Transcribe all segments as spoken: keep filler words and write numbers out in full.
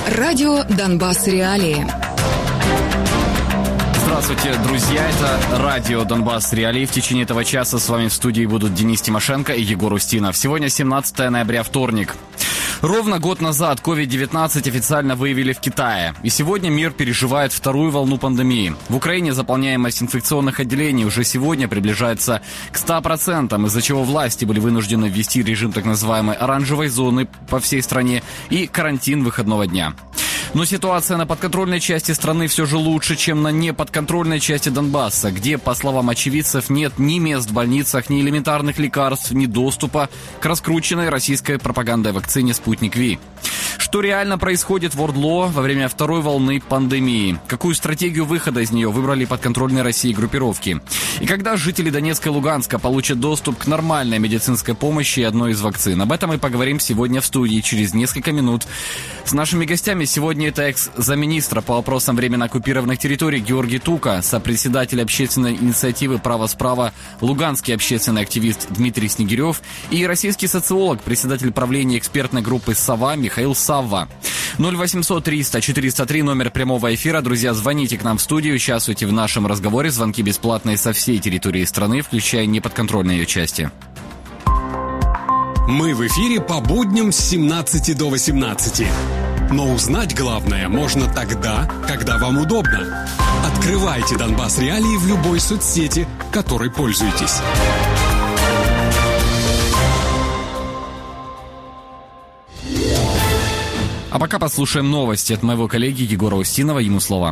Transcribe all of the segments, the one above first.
Радио «Донбасс. Реалии». Здравствуйте, друзья. Это радио «Донбасс. Реалии». В течение этого часа с вами в студии будут Денис Тимошенко и Егор Устинов. Сегодня семнадцатое ноября, вторник. Ровно год назад ковид девятнадцать официально выявили в Китае. И сегодня мир переживает вторую волну пандемии. В Украине заполняемость инфекционных отделений уже сегодня приближается к ста процентам, из-за чего власти были вынуждены ввести режим так называемой оранжевой зоны по всей стране и карантин выходного дня. Но ситуация на подконтрольной части страны все же лучше, чем на неподконтрольной части Донбасса, где, по словам очевидцев, нет ни мест в больницах, ни элементарных лекарств, ни доступа к раскрученной российской пропагандой вакцине «Спутник Ви». Что реально происходит в ОРДЛО во время второй волны пандемии? Какую стратегию выхода из нее выбрали подконтрольные России группировки? И когда жители Донецка и Луганска получат доступ к нормальной медицинской помощи и одной из вакцин? Об этом мы поговорим сегодня в студии через несколько минут. С нашими гостями сегодня это экс-замминистра по вопросам временно оккупированных территорий Георгий Тука, сопредседатель общественной инициативы «Право справа» луганский общественный активист Дмитрий Снегирев и российский социолог, председатель правления экспертной группы «Сова» Михаил Савва. ноль восемьсот триста четыреста три номер прямого эфира. Друзья, звоните к нам в студию, участвуйте в нашем разговоре. Звонки бесплатные со всей территории страны, включая неподконтрольные ее части. Мы в эфире по будням с семнадцати до восемнадцати. Но узнать главное можно тогда, когда вам удобно. Открывайте «Донбасс. Реалии» в любой соцсети, которой пользуетесь. А пока послушаем новости от моего коллеги Егора Устинова. Ему слово.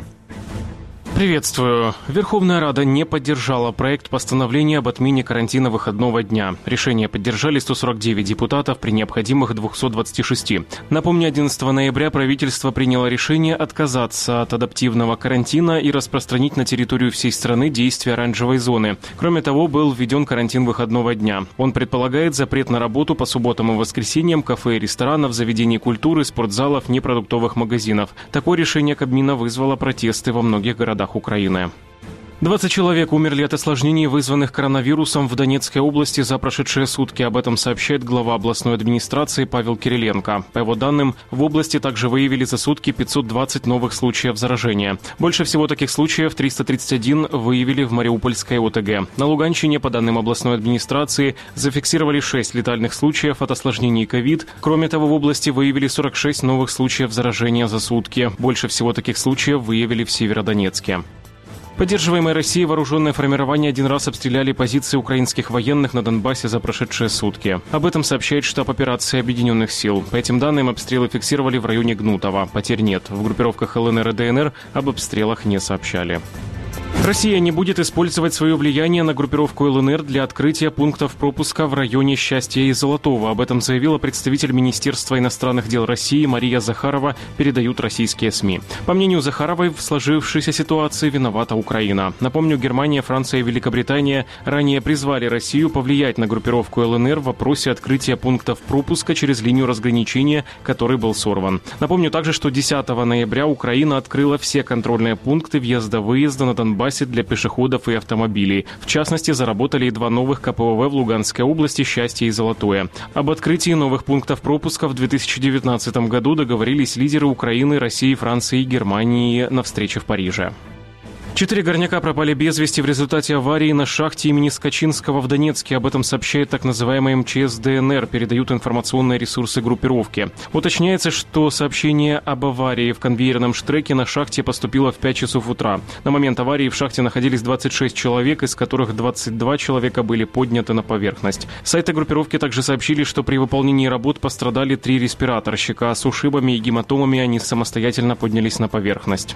Приветствую. Верховная Рада не поддержала проект постановления об отмене карантина выходного дня. Решение поддержали сто сорок девять депутатов при необходимых двухстах двадцати шести. Напомню, одиннадцатого ноября правительство приняло решение отказаться от адаптивного карантина и распространить на территорию всей страны действия оранжевой зоны. Кроме того, был введен карантин выходного дня. Он предполагает запрет на работу по субботам и воскресеньям кафе и ресторанов, заведений культуры, спортзалов, непродуктовых магазинов. Такое решение Кабмина вызвало протесты во многих городах Украины. двадцать человек умерли от осложнений, вызванных коронавирусом в Донецкой области за прошедшие сутки. Об этом сообщает глава областной администрации Павел Кириленко. По его данным, в области также выявили за сутки пятьсот двадцать новых случаев заражения. Больше всего таких случаев, триста тридцать один, выявили в Мариупольской ОТГ. На Луганщине, по данным областной администрации, зафиксировали шесть летальных случаев от осложнений ковид. Кроме того, в области выявили сорок шесть новых случаев заражения за сутки. Больше всего таких случаев выявили в Северодонецке. Поддерживаемые Россией вооруженные формирования один раз обстреляли позиции украинских военных на Донбассе за прошедшие сутки. Об этом сообщает штаб операции Объединенных сил. По этим данным, обстрелы фиксировали в районе Гнутова. Потерь нет. В группировках ЛНР и ДНР об обстрелах не сообщали. Россия не будет использовать свое влияние на группировку ЛНР для открытия пунктов пропуска в районе Счастья и Золотого. Об этом заявила представитель Министерства иностранных дел России Мария Захарова, передают российские СМИ. По мнению Захаровой, в сложившейся ситуации виновата Украина. Напомню, Германия, Франция и Великобритания ранее призвали Россию повлиять на группировку ЛНР в вопросе открытия пунктов пропуска через линию разграничения, который был сорван. Напомню также, что десятого ноября Украина открыла все контрольные пункты въезда-выезда на Донбасс для пешеходов и автомобилей. В частности, заработали и два новых ка пэ о вэ в Луганской области «Счастье» и «Золотое». Об открытии новых пунктов пропуска в две тысячи девятнадцатом году договорились лидеры Украины, России, Франции и Германии на встрече в Париже. Четыре горняка пропали без вести в результате аварии на шахте имени Скачинского в Донецке. Об этом сообщает так называемый эм че эс дэ эн эр, передают информационные ресурсы группировки. Уточняется, что сообщение об аварии в конвейерном штреке на шахте поступило в пять часов утра. На момент аварии в шахте находились двадцать шесть человек, из которых двадцать два человека были подняты на поверхность. Сайты группировки также сообщили, что при выполнении работ пострадали три респираторщика, а с ушибами и гематомами они самостоятельно поднялись на поверхность.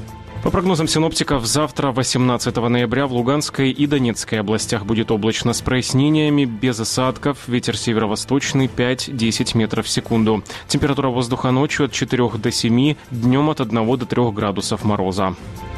По прогнозам синоптиков, завтра, восемнадцатого ноября, в Луганской и Донецкой областях будет облачно с прояснениями, без осадков, ветер северо-восточный пять-десять метров в секунду. Температура воздуха ночью от четырёх до семи, днем от одного до трёх градусов мороза.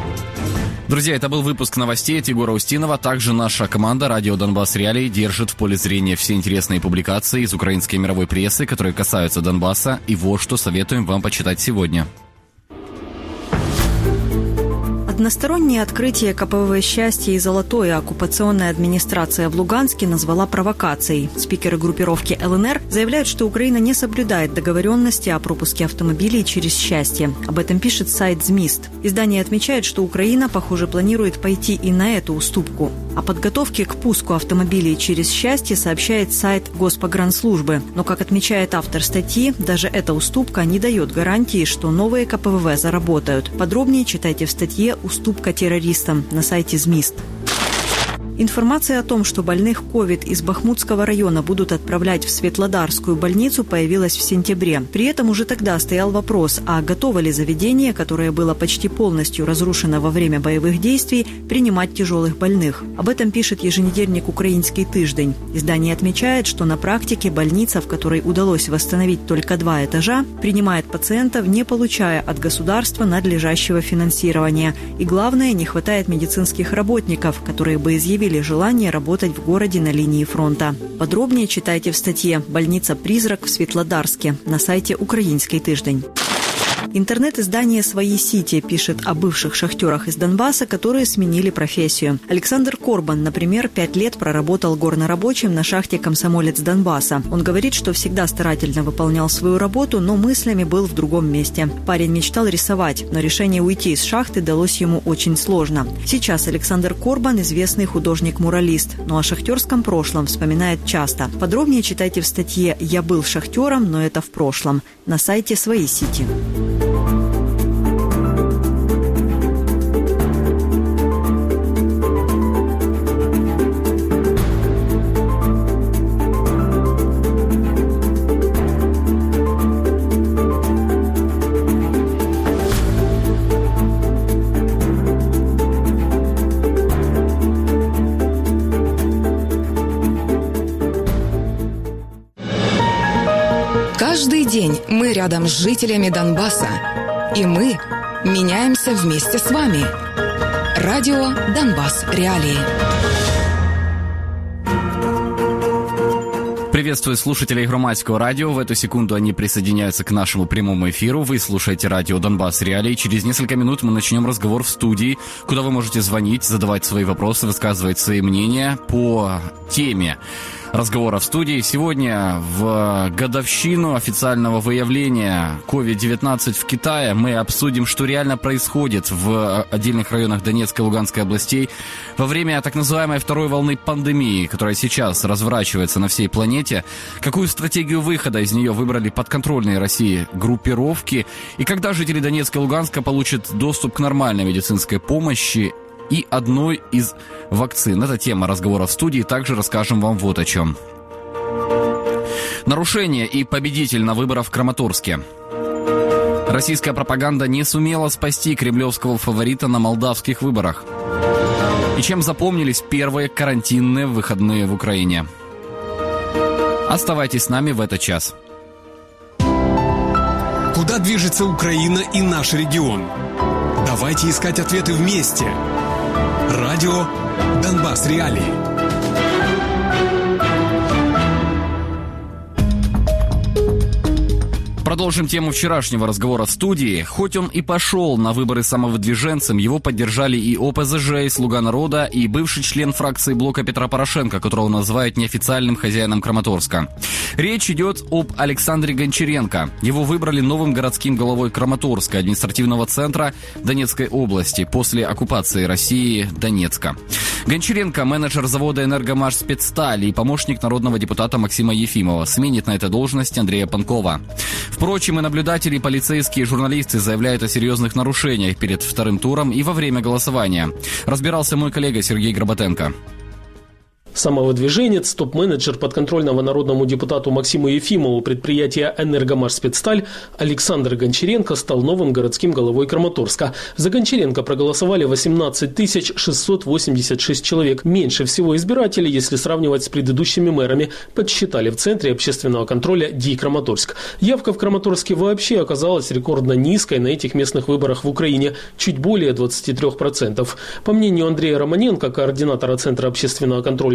Друзья, это был выпуск новостей от Егора Устинова. Также наша команда «Радио Донбасс. Реалии» держит в поле зрения все интересные публикации из украинской мировой прессы, которые касаются Донбасса. И вот что советуем вам почитать сегодня. Одностороннее открытие ка пэ вэ вэ «Счастье» и «Золотое» оккупационная администрация в Луганске назвала провокацией. Спикеры группировки эл эн эр заявляют, что Украина не соблюдает договоренности о пропуске автомобилей через «Счастье». Об этом пишет сайт «Змист». Издание отмечает, что Украина, похоже, планирует пойти и на эту уступку. О подготовке к пуску автомобилей через «Счастье» сообщает сайт Госпогранслужбы. Но, как отмечает автор статьи, даже эта уступка не дает гарантии, что новые ка пэ вэ вэ заработают. Подробнее читайте в статье «Уступка террористам» на сайте «Змист». Информация о том, что больных ковид из Бахмутского района будут отправлять в Светлодарскую больницу, появилась в сентябре. При этом уже тогда стоял вопрос, а готово ли заведение, которое было почти полностью разрушено во время боевых действий, принимать тяжелых больных. Об этом пишет еженедельник «Украинский тыждень». Издание отмечает, что на практике больница, в которой удалось восстановить только два этажа, принимает пациентов, не получая от государства надлежащего финансирования. И главное, не хватает медицинских работников, которые бы изъявили желание работать в городе на линии фронта. Подробнее читайте в статье «Больница «Призрак» в Светлодарске» на сайте «Украинский тыждень». Интернет-издание «Свои Сити» пишет о бывших шахтерах из Донбасса, которые сменили профессию. Александр Корбан, например, пять лет проработал горнорабочим на шахте «Комсомолец» Донбасса. Он говорит, что всегда старательно выполнял свою работу, но мыслями был в другом месте. Парень мечтал рисовать, но решение уйти из шахты далось ему очень сложно. Сейчас Александр Корбан – известный художник-муралист, но о шахтерском прошлом вспоминает часто. Подробнее читайте в статье «Я был шахтером, но это в прошлом» на сайте «Свои Сити». Каждый день мы рядом с жителями Донбасса, и мы меняемся вместе с вами. Радио «Донбасс. Реалии». Приветствую слушателей Громадского радио. В эту секунду они присоединяются к нашему прямому эфиру. Вы слушаете радио «Донбасс. Реалии». Через несколько минут мы начнем разговор в студии, куда вы можете звонить, задавать свои вопросы, высказывать свои мнения по теме разговора в студии. Сегодня в годовщину официального выявления ковид девятнадцать в Китае мы обсудим, что реально происходит в отдельных районах Донецкой и Луганской областей во время так называемой второй волны пандемии, которая сейчас разворачивается на всей планете. Какую стратегию выхода из нее выбрали подконтрольные России группировки, и когда жители Донецка и Луганска получат доступ к нормальной медицинской помощи и одной из вакцин. Это тема разговора в студии. Также расскажем вам вот о чем. Нарушение и победитель на выборах в Краматорске. Российская пропаганда не сумела спасти кремлевского фаворита на молдавских выборах. И чем запомнились первые карантинные выходные в Украине? Оставайтесь с нами в этот час. Куда движется Украина и наш регион? Давайте искать ответы вместе. Радио «Донбасс. Реалии». Продолжим тему вчерашнего разговора в студии. Хоть он и пошел на выборы самовыдвиженцем, его поддержали и о пэ зэ жэ, и «Слуга народа», и бывший член фракции блока Петра Порошенко, которого называют неофициальным хозяином Краматорска. Речь идет об Александре Гончаренко. Его выбрали новым городским головой Краматорска, административного центра Донецкой области, после оккупации России Донецка. Гончаренко – менеджер завода «Энергомаш-Спецсталь» и помощник народного депутата Максима Ефимова. Сменит на этой должности Андрея Панкова. Впрочем, и наблюдатели, полицейские и журналисты заявляют о серьезных нарушениях перед вторым туром и во время голосования. Разбирался мой коллега Сергей Гроботенко. Самовыдвиженец, топ-менеджер подконтрольного народному депутату Максиму Ефимову предприятия «Энергомаш-Спецсталь» Александр Гончаренко стал новым городским головой Краматорска. За Гончаренко проголосовали восемнадцать тысяч шестьсот восемьдесят шесть человек. Меньше всего избирателей, если сравнивать с предыдущими мэрами, подсчитали в Центре общественного контроля ди Краматорск. Явка в Краматорске вообще оказалась рекордно низкой на этих местных выборах в Украине – чуть более двадцати трёх процентов. По мнению Андрея Романенко, координатора Центра общественного контроля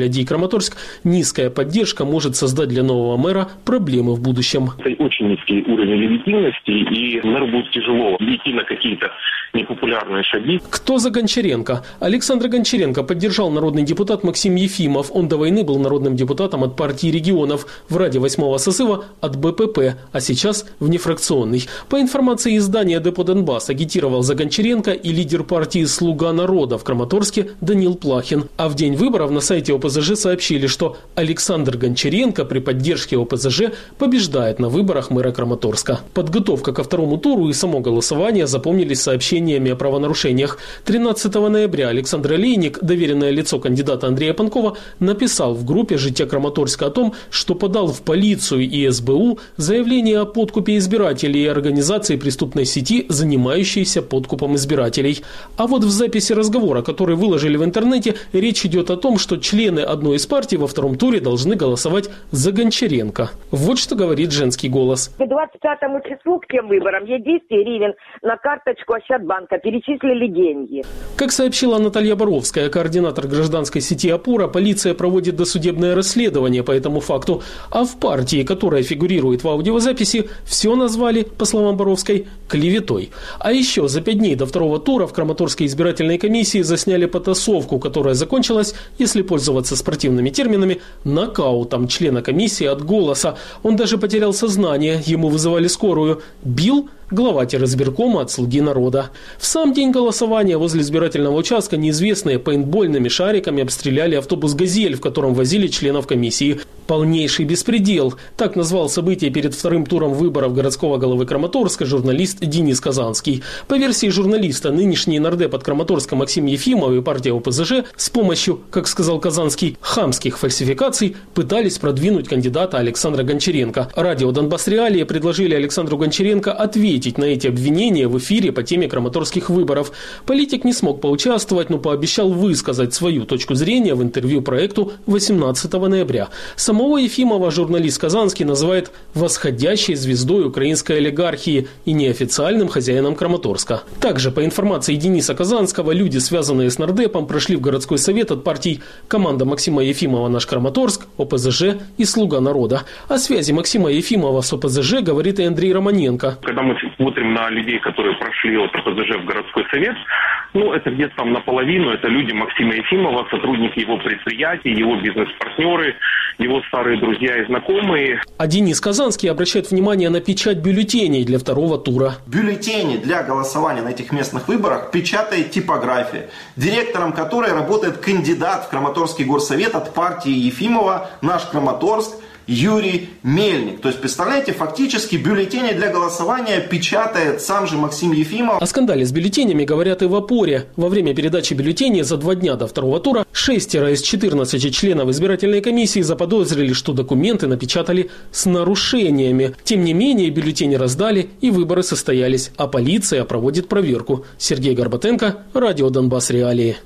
Ди Краматорск, низкая поддержка может создать для нового мэра проблемы в будущем. Это очень низкий уровень легитимности, и мэру будет тяжело идти на какие-то непопулярные шаги. Кто за Гончаренко? Александра Гончаренко поддержал народный депутат Максим Ефимов. Он до войны был народным депутатом от партии регионов, в Раде восьмого созыва от Бэ Пэ Пэ, а сейчас внефракционный. По информации издания «Депо Донбасс», агитировал за Гончаренко и лидер партии «Слуга народа» в Краматорске Данил Плахин. А в день выборов на сайте О Пэ Зэ Жэ сообщили, что Александр Гончаренко при поддержке О Пэ Зэ Жэ побеждает на выборах мэра Краматорска. Подготовка ко второму туру и само голосование запомнились сообщениями о правонарушениях. тринадцатого ноября Александр Олейник, доверенное лицо кандидата Андрея Панкова, написал в группе «Жития Краматорска» о том, что подал в полицию и Эс Бэ У заявление о подкупе избирателей и организации преступной сети, занимающейся подкупом избирателей. А вот в записи разговора, который выложили в интернете, речь идет о том, что члены одной из партий во втором туре должны голосовать за Гончаренко. Вот что говорит женский голос. К двадцать пятому числу, к тем выборам, я двести гривен на карточку Ощадбанка перечислили деньги. Как сообщила Наталья Боровская, координатор гражданской сети «Опора», полиция проводит досудебное расследование по этому факту. А в партии, которая фигурирует в аудиозаписи, все назвали, по словам Боровской, клеветой. А еще за пять дней до второго тура в Краматорской избирательной комиссии засняли потасовку, которая закончилась, если пользоваться спортивными терминами, нокаутом члена комиссии от голоса. Он даже потерял сознание, ему вызывали скорую. Бил глава избиркома от «Слуги народа». В сам день голосования возле избирательного участка неизвестные пейнтбольными шариками обстреляли автобус «Газель», в котором возили членов комиссии. Полнейший беспредел. Так назвал событие перед вторым туром выборов городского головы Краматорска журналист Денис Казанский. По версии журналиста, нынешний нардеп от Краматорска Максим Ефимов и партия О Пэ Зэ Жэ с помощью, как сказал Казанский, хамских фальсификаций пытались продвинуть кандидата Александра Гончаренко. Радио «Донбасс Реалии» предложили Александру Гончаренко ответить на эти обвинения в эфире по теме краматорских выборов. Политик не смог поучаствовать, но пообещал высказать свою точку зрения в интервью проекту восемнадцатого ноября. Самого Ефимова журналист Казанский называет восходящей звездой украинской олигархии и неофициальным хозяином Краматорска. Также, по информации Дениса Казанского, люди, связанные с нардепом, прошли в городской совет от партий «Команда Максима Ефимова «Наш Краматорск», О Пэ Зэ Жэ и «Слуга народа». О связи Максима Ефимова с О Пэ Зэ Жэ говорит и Андрей Романенко. Когда мы смотрим на людей, которые прошли от О Пэ Зэ Жэ в городской совет, ну, это где-то там наполовину, это люди Максима Ефимова, сотрудники его предприятий, его бизнес-партнеры, его старые друзья и знакомые. А Денис Казанский обращает внимание на печать бюллетеней для второго тура. Бюллетени для голосования на этих местных выборах печатает типография, директором которой работает кандидат в Краматорский горсовет от партии Ефимова «Наш Краматорск» Юрий Мельник. То есть, представляете, фактически бюллетени для голосования печатает сам же Максим Ефимов. О скандале с бюллетенями говорят и в «Опоре». Во время передачи бюллетеней за два дня до второго тура шестеро из четырнадцати членов избирательной комиссии заподозрили, что документы напечатали с нарушениями. Тем не менее, бюллетени раздали и выборы состоялись, а полиция проводит проверку. Сергей Горбатенко, Радио Донбасс Реалии.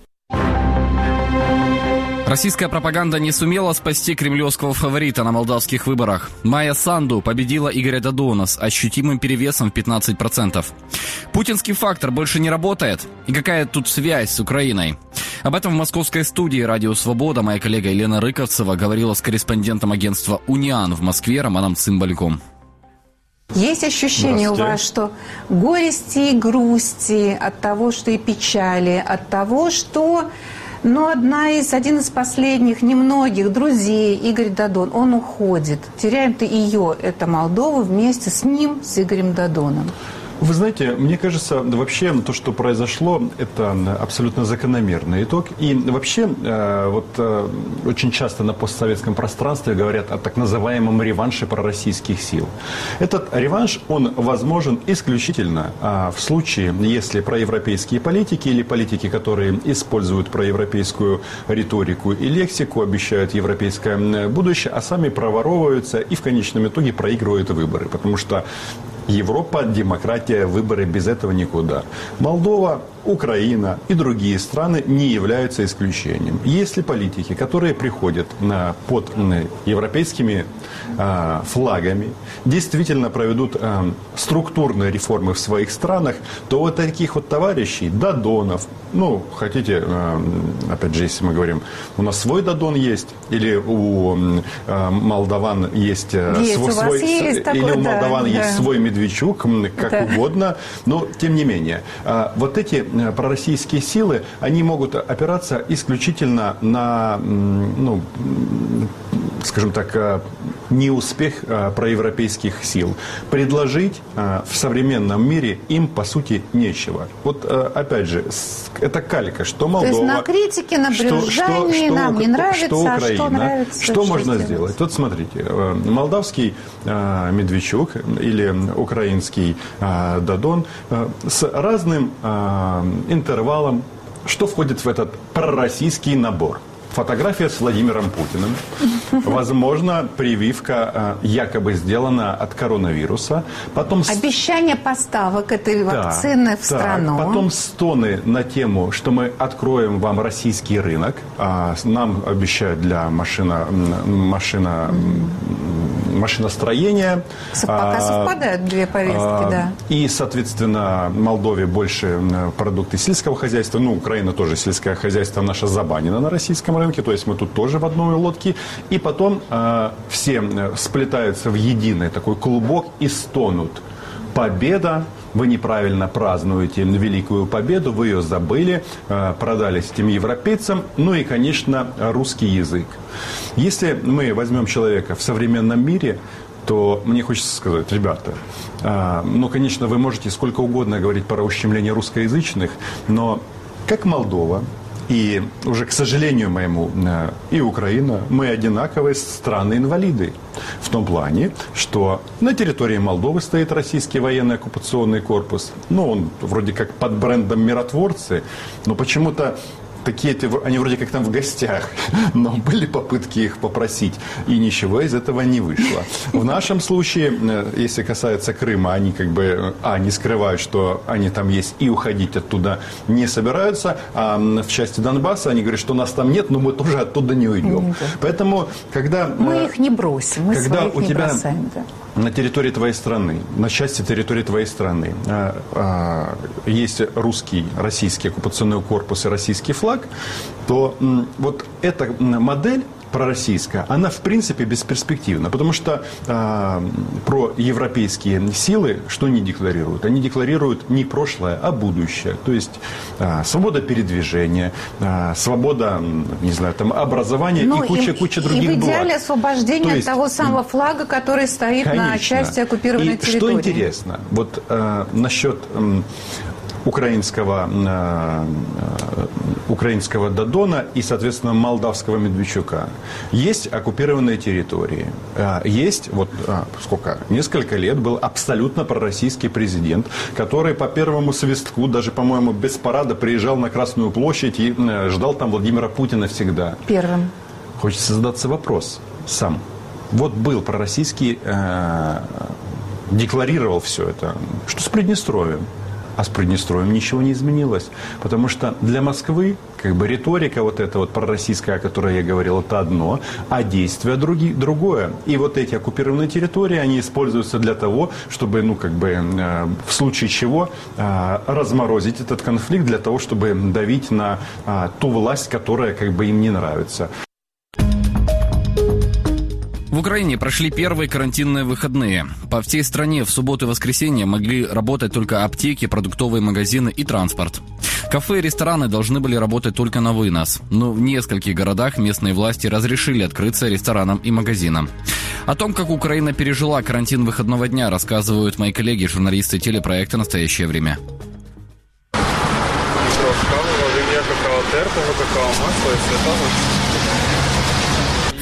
Российская пропаганда не сумела спасти кремлевского фаворита на молдавских выборах. Майя Санду победила Игоря Додона с ощутимым перевесом в пятнадцать процентов. Путинский фактор больше не работает? И какая тут связь с Украиной? Об этом в московской студии «Радио Свобода» моя коллега Елена Рыковцева говорила с корреспондентом агентства «Униан» в Москве Романом Цымбальком. Есть ощущение у вас, что горести и грусти от того, что и печали, от того, что... Но одна из, один из последних, немногих друзей, Игорь Додон, он уходит. Теряем-то ее, это Молдова, вместе с ним, с Игорем Додоном. Вы знаете, мне кажется, вообще то, что произошло, это абсолютно закономерный итог. И вообще, вот очень часто на постсоветском пространстве говорят о так называемом реванше пророссийских сил. Этот реванш, он возможен исключительно в случае, если проевропейские политики или политики, которые используют проевропейскую риторику и лексику, обещают европейское будущее, а сами проворовываются и в конечном итоге проигрывают выборы. Потому что Европа, демократия, выборы, без этого никуда. Молдова Украина и другие страны не являются исключением. Если политики, которые приходят на, под на, европейскими а, флагами, действительно проведут а, структурные реформы в своих странах, то вот таких вот товарищей, Додонов, ну, хотите, а, опять же, если мы говорим, у нас свой Додон есть, или у а, молдаван есть, есть свой, свой есть такой, или у молдаван да, есть да. свой Медведчук, как да. угодно, но тем не менее, а, вот эти пророссийские силы, они могут опираться исключительно на, ну, скажем так, неуспех проевропейских сил. Предложить в современном мире им, по сути, нечего. Вот, опять же, это калька, что Молдова... То есть на критике, на брюзжании нам не нравится, что Украина, а что нравится... Что можно сделать? сделать? Вот смотрите, молдавский Медведчук или украинский Додон с разным интервалом, что входит в этот пророссийский набор. Фотография с Владимиром Путиным. Возможно, прививка якобы сделана от коронавируса. Потом... Обещание поставок этой вакцины да, в страну. Так, потом стоны на тему, что мы откроем вам российский рынок. Нам обещают для машина, машина, машиностроения. Пока совпадают две повестки, да. И, соответственно, Молдове больше продукты сельского хозяйства. Ну, Украина тоже сельское хозяйство наше забанено на российском рынке. То есть мы тут тоже в одной лодке. И потом э, все сплетаются в единый такой клубок и стонут. Победа. Вы неправильно празднуете великую победу, вы ее забыли, э, продались этим европейцам. Ну и, конечно, русский язык. Если мы возьмем человека в современном мире, то мне хочется сказать, ребята, э, ну, конечно, вы можете сколько угодно говорить про ущемление русскоязычных, но как Молдова, и уже, к сожалению моему, и Украина, мы одинаковые страны-инвалиды. В том плане, что на территории Молдовы стоит российский военный оккупационный корпус. Ну, он вроде как под брендом «Миротворцы», но почему-то такие, они вроде как там в гостях, но были попытки их попросить, и ничего из этого не вышло. В нашем случае, если касается Крыма, они как бы, а, не скрывают, что они там есть, и уходить оттуда не собираются, а в части Донбасса они говорят, что нас там нет, но мы тоже оттуда не уйдем. Поэтому, когда... Мы их не бросим, мы когда своих у не тебя бросаем, да. На территории твоей страны, на части территории твоей страны а, а, есть русский, российский оккупационный корпус и российский флаг, то м, вот эта модель пророссийская, она в принципе бесперспективна, потому что э, про европейские силы что они декларируют? Они декларируют не прошлое, а будущее. То есть э, свобода передвижения, э, свобода, не знаю, там, образования ну, и куча, и, куча других благ. И в идеале благ. Освобождение есть, от того самого флага, который стоит конечно. На части оккупированной и территории. Что интересно, вот э, насчет э, украинского, э, украинского Додона и, соответственно, молдавского Медведчука. Есть оккупированные территории. Есть, вот сколько, несколько лет был абсолютно пророссийский президент, который по первому свистку, даже, по-моему, без парада приезжал на Красную площадь и ждал там Владимира Путина всегда. Первым. Хочется задаться вопрос сам. Вот был пророссийский, э, декларировал все это. Что с Приднестровьем? А с Приднестровьем ничего не изменилось. Потому что для Москвы как бы риторика вот эта вот пророссийская, о которой я говорил, это одно, а действие други, другое. И вот эти оккупированные территории, они используются для того, чтобы, ну, как бы, э, в случае чего э, разморозить этот конфликт, для того, чтобы давить на э, ту власть, которая как бы им не нравится. В Украине прошли первые карантинные выходные. По всей стране в субботу и воскресенье могли работать только аптеки, продуктовые магазины и транспорт. Кафе и рестораны должны были работать только на вынос. Но в нескольких городах местные власти разрешили открыться ресторанам и магазинам. О том, как Украина пережила карантин выходного дня, рассказывают мои коллеги, журналисты телепроекта «Настоящее время».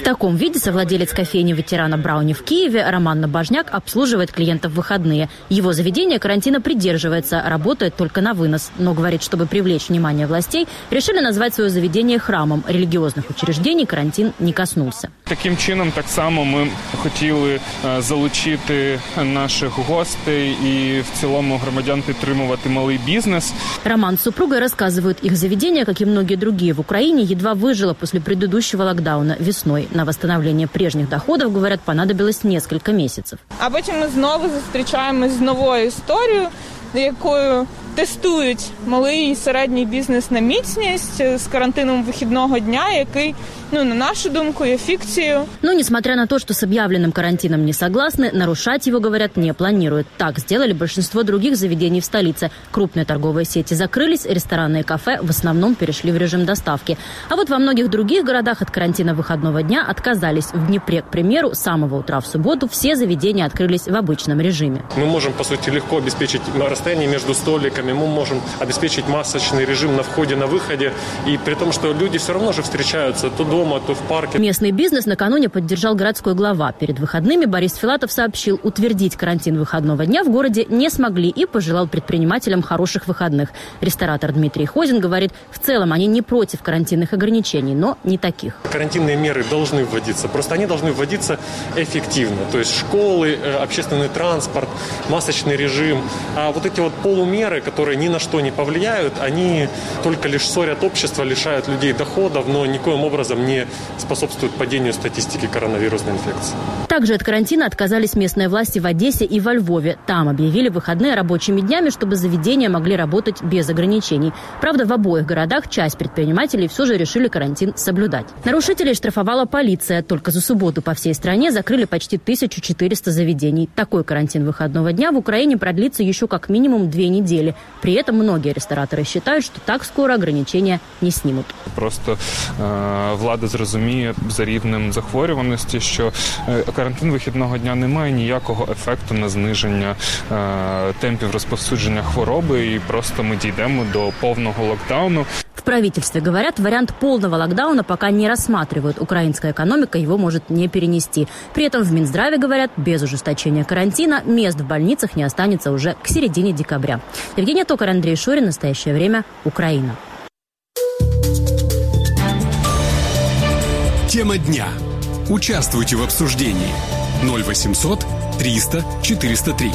таком виде совладелец кофейни ветерана Брауни в Киеве Роман Набожняк обслуживает клиентов в выходные. Его заведение карантина придерживается, работает только на вынос. Но, говорит, чтобы привлечь внимание властей, решили назвать свое заведение храмом. Религиозных учреждений карантин не коснулся. Таким чином, так само ми хотіли залучити наших гостей и в цілому громадян підтримувати малый бизнес. Роман с супругой рассказывают, их заведение, как и многие другие в Украине, едва выжило после предыдущего локдауна весной. На восстановление прежних доходов, говорят, понадобилось несколько месяцев. А потім ми знову зустрічаємось з новою історією, якою тестують малий і середній бізнес на міцність з карантином вихідного дня, який, ну, на нашу думку, є фикцией. Но, несмотря на то, что с объявленным карантином не согласны, нарушать его, говорят, не планируют. Так сделали большинство других заведений в столице. Крупные торговые сети закрылись, рестораны и кафе в основном перешли в режим доставки. А вот во многих других городах от карантина выходного дня отказались. В Днепре, к примеру, с самого утра в субботу все заведения открылись в обычном режиме. Мы можем, по сути, легко обеспечить расстояние между столиками, мы можем обеспечить масочный режим на входе, на выходе, и при том, что люди все равно же встречаются то дома, то в парке. Местный бизнес накануне поддержал городской глава. Перед выходными Борис Филатов сообщил, утвердить карантин выходного дня в городе не смогли и пожелал предпринимателям хороших выходных. Ресторатор Дмитрий Хозин говорит, в целом они не против карантинных ограничений, но не таких. Карантинные меры должны вводиться, просто они должны вводиться эффективно. То есть школы, общественный транспорт, масочный режим. А вот эти вот полумеры, которые ни на что не повлияют, они только лишь ссорят общество, лишают людей доходов, но никоим образом не способствуют падению статистики коронавирусной инфекции. Также от карантина отказались местные власти в Одессе и во Львове. Там объявили выходные рабочими днями, чтобы заведения могли работать без ограничений. Правда, в обоих городах часть предпринимателей все же решили карантин соблюдать. Нарушителей штрафовала полиция. Только за субботу по всей стране закрыли почти тысячу четыреста заведений. Такой карантин выходного дня в Украине продлится еще как минимум две недели. При этом многие рестораторы считают, что так скоро ограничения не снимут. Просто е, влада зрозуміє за рівнем захворюваності, що е, карантин вихідного дня не має ніякого ефекту на зниження е, темпів розповсюдження хвороби, і просто ми дійдемо до повного локдауну. В правительстве говорят, вариант полного локдауна пока не рассматривают. Украинская экономика его может не перенести. При этом в Минздраве говорят, без ужесточения карантина мест в больницах не останется уже к середине декабря. Евгения Токарь, Андрей Шурин. Настоящее время. Украина. Тема дня. Участвуйте в обсуждении. ноль восемьсот триста четыреста три.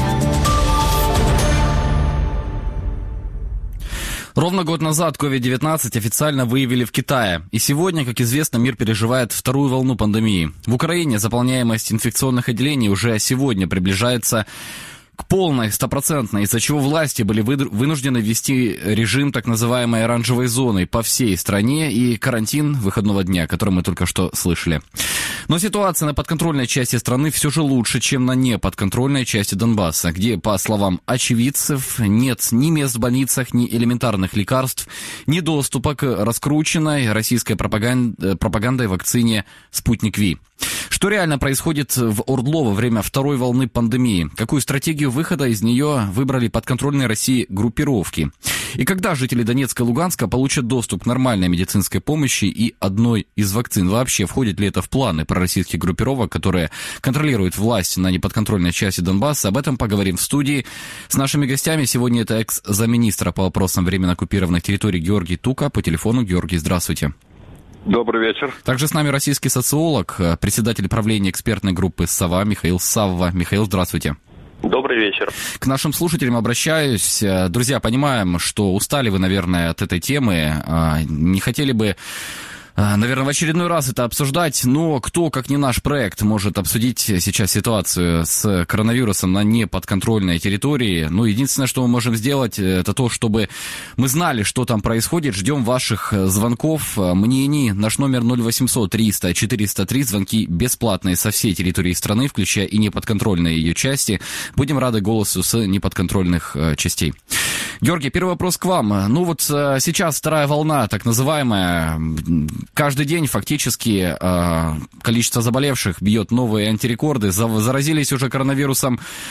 Ровно год назад ковид девятнадцать официально выявили в Китае. И сегодня, как известно, мир переживает вторую волну пандемии. В Украине заполняемость инфекционных отделений уже сегодня приближается к полной, стопроцентной, из-за чего власти были вынуждены ввести режим так называемой оранжевой зоны по всей стране и карантин выходного дня, который мы только что слышали. Но ситуация на подконтрольной части страны все же лучше, чем на неподконтрольной части Донбасса, где, по словам очевидцев, нет ни мест в больницах, ни элементарных лекарств, ни доступа к раскрученной российской пропагандой, пропагандой вакцине «Спутник Ви». Что реально происходит в Ордло во время второй волны пандемии? Какую стратегию выхода из нее выбрали подконтрольные России группировки? И когда жители Донецка и Луганска получат доступ к нормальной медицинской помощи и одной из вакцин? Вообще, входит ли это в планы пророссийских группировок, которые контролируют власть на неподконтрольной части Донбасса? Об этом поговорим в студии с нашими гостями. Сегодня это экс-замминистра по вопросам временно оккупированных территорий Георгий Тука. По телефону. Георгий, здравствуйте. Добрый вечер. Также с нами российский социолог, председатель правления экспертной группы «Сова» Михаил Савва. Михаил, здравствуйте. Добрый вечер. К нашим слушателям обращаюсь. Друзья, понимаем, что устали вы, наверное, от этой темы. Не хотели бы, наверное, в очередной раз это обсуждать, но кто, как не наш проект, может обсудить сейчас ситуацию с коронавирусом на неподконтрольной территории. Ну, единственное, что мы можем сделать, это то, чтобы мы знали, что там происходит. Ждем ваших звонков, мнений. Наш номер ноль восемьсот триста четыреста три. Звонки бесплатные со всей территории страны, включая и неподконтрольные ее части. Будем рады голосу с неподконтрольных частей. Георгий, первый вопрос к вам. Ну вот сейчас вторая волна, так называемая. Каждый день фактически количество заболевших бьет новые антирекорды. Заразились уже коронавирусом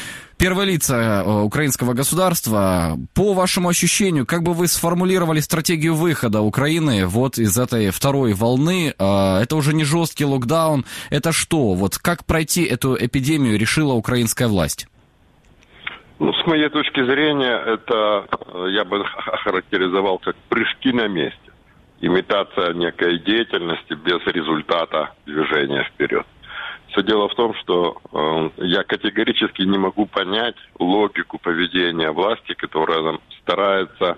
Первые лица украинского государства, по вашему ощущению, как бы вы сформулировали стратегию выхода Украины вот из этой второй волны? Это уже не жесткий локдаун, это что? Вот как пройти эту эпидемию решила украинская власть? Ну, с моей точки зрения, это я бы охарактеризовал как прыжки на месте. Имитация некой деятельности без результата движения вперед. Все дело в том, что э, я категорически не могу понять логику поведения власти, которая старается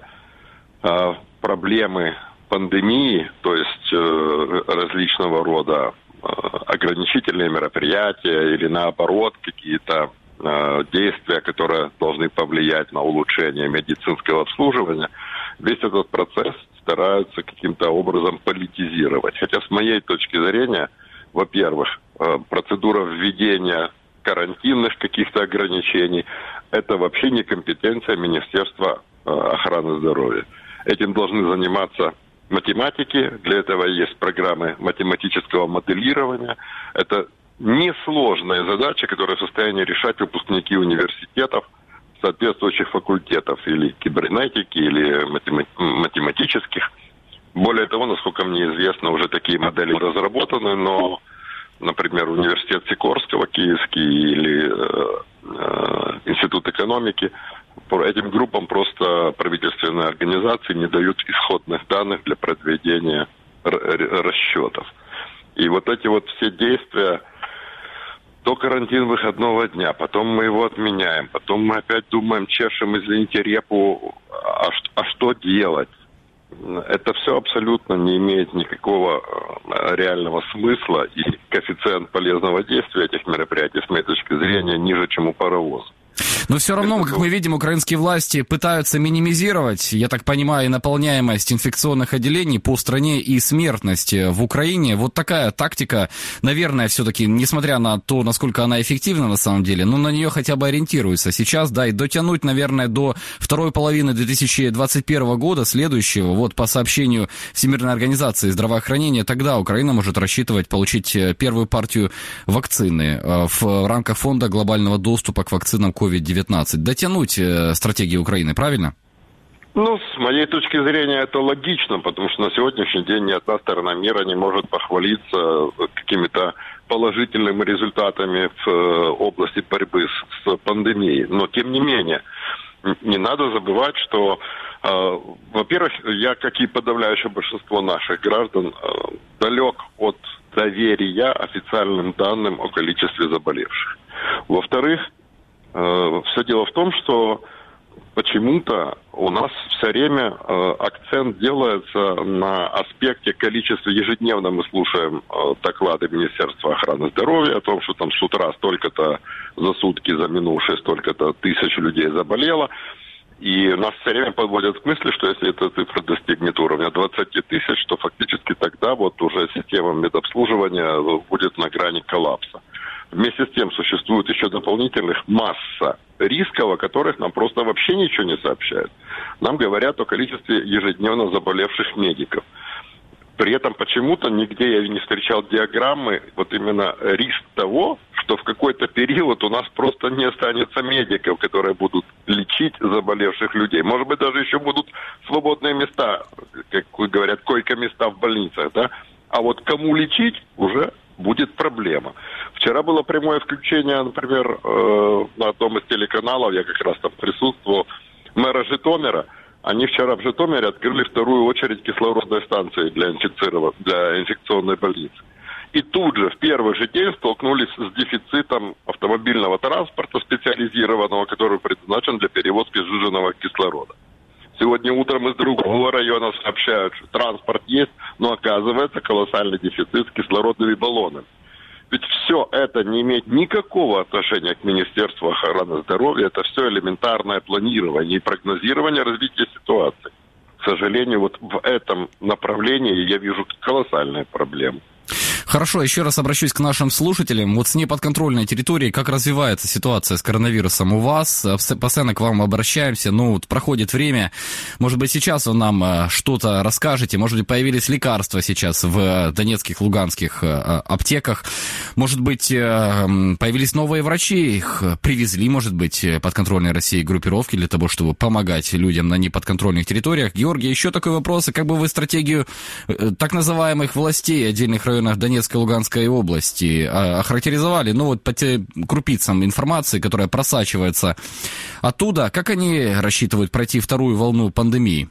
э, проблемы пандемии, то есть э, различного рода э, ограничительные мероприятия или наоборот какие-то э, действия, которые должны повлиять на улучшение медицинского обслуживания, весь этот процесс стараются каким-то образом политизировать. Хотя с моей точки зрения, во-первых, процедура введения карантинных каких-то ограничений – это вообще не компетенция Министерства охраны здоровья. Этим должны заниматься математики, для этого есть программы математического моделирования. Это несложная задача, которую в состоянии решать выпускники университетов, соответствующих факультетов или кибернетики, или математических. Более того, насколько мне известно, уже такие модели разработаны, но, например, университет Сикорского, Киевский или э, э, Институт экономики, по этим группам просто правительственные организации не дают исходных данных для проведения расчетов. И вот эти вот все действия, то карантин выходного дня, потом мы его отменяем, потом мы опять думаем, чешем, извините, репу, а, а что делать? Это все абсолютно не имеет никакого реального смысла, и коэффициент полезного действия этих мероприятий, с моей точки зрения, ниже, чем у паровоза. Но все равно, как мы видим, украинские власти пытаются минимизировать, я так понимаю, наполняемость инфекционных отделений по стране и смертность в Украине. Вот такая тактика, наверное, все-таки, несмотря на то, насколько она эффективна на самом деле, но на нее хотя бы ориентируется сейчас, да, и дотянуть, наверное, до второй половины две тысячи двадцать первого года, следующего, вот по сообщению Всемирной организации здравоохранения, тогда Украина может рассчитывать получить первую партию вакцины в рамках фонда глобального доступа к вакцинам ковид девятнадцать. Дотянуть э, стратегию Украины, правильно? Ну, с моей точки зрения, это логично, потому что на сегодняшний день ни одна сторона мира не может похвалиться какими-то положительными результатами в э, области борьбы с, с пандемией. Но, тем не менее, не надо забывать, что, э, во-первых, я, как и подавляющее большинство наших граждан, э, далек от доверия официальным данным о количестве заболевших. Во-вторых, все дело в том, что почему-то у нас все время э, акцент делается на аспекте количества. Ежедневно мы слушаем э, доклады Министерства охраны здоровья о том, что там с утра столько-то за сутки, за минувшие столько-то тысяч людей заболело. И нас все время подводят к мысли, что если эта цифра достигнет уровня двадцать тысяч, то фактически тогда вот уже система медобслуживания будет на грани коллапса. Вместе с тем существует еще дополнительных масса рисков, о которых нам просто вообще ничего не сообщают. Нам говорят о количестве ежедневно заболевших медиков. При этом почему-то нигде я не встречал диаграммы, вот именно риск того, что в какой-то период у нас просто не останется медиков, которые будут лечить заболевших людей. Может быть, даже еще будут свободные места, как говорят, койко-места в больницах, да? А вот кому лечить уже будет проблема. Вчера было прямое включение, например, э, на одном из телеканалов, я как раз там присутствовал, мэра Житомира. Они вчера в Житомире открыли вторую очередь кислородной станции для, для инфекционной больницы. И тут же, в первый же день, столкнулись с дефицитом автомобильного транспорта специализированного, который предназначен для перевозки сжиженного кислорода. Сегодня утром из другого района сообщают, что транспорт есть, но оказывается колоссальный дефицит с кислородными баллонами. Ведь все это не имеет никакого отношения к Министерству охраны здоровья. Это все элементарное планирование и прогнозирование развития ситуации. К сожалению, вот в этом направлении я вижу колоссальные проблемы. Хорошо, еще раз обращусь к нашим слушателям. Вот с неподконтрольной территорией, как развивается ситуация с коронавирусом у вас? Постоянно к вам обращаемся, ну, вот проходит время. Может быть, сейчас вы нам что-то расскажете? Может быть, появились лекарства сейчас в донецких, луганских аптеках? Может быть, появились новые врачи? Их привезли, может быть, подконтрольной России группировки для того, чтобы помогать людям на неподконтрольных территориях? Георгий, еще такой вопрос. Как бы вы стратегию так называемых властей отдельных районов Донецкой и Луганской области охарактеризовали, ну вот по тем крупицам информации, которая просачивается оттуда, как они рассчитывают пройти вторую волну пандемии?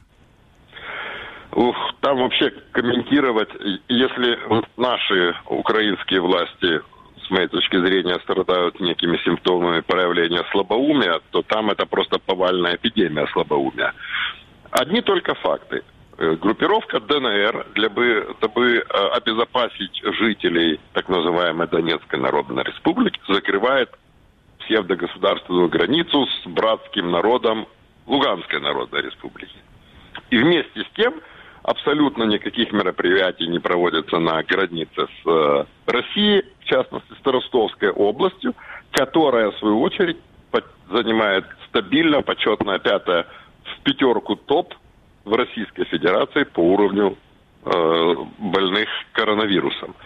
Ух, там вообще комментировать, если наши украинские власти, с моей точки зрения, страдают некими симптомами проявления слабоумия, то там это просто повальная эпидемия слабоумия. Одни только факты. Группировка ДНР, для бы, дабы обезопасить жителей так называемой Донецкой Народной Республики, закрывает псевдогосударственную границу с братским народом Луганской Народной Республики. И вместе с тем абсолютно никаких мероприятий не проводятся на границе с Россией, в частности с Ростовской областью, которая, в свою очередь, занимает стабильно почетное пятое в пятерку топ в Российской Федерации по уровню э, больных коронавирусом.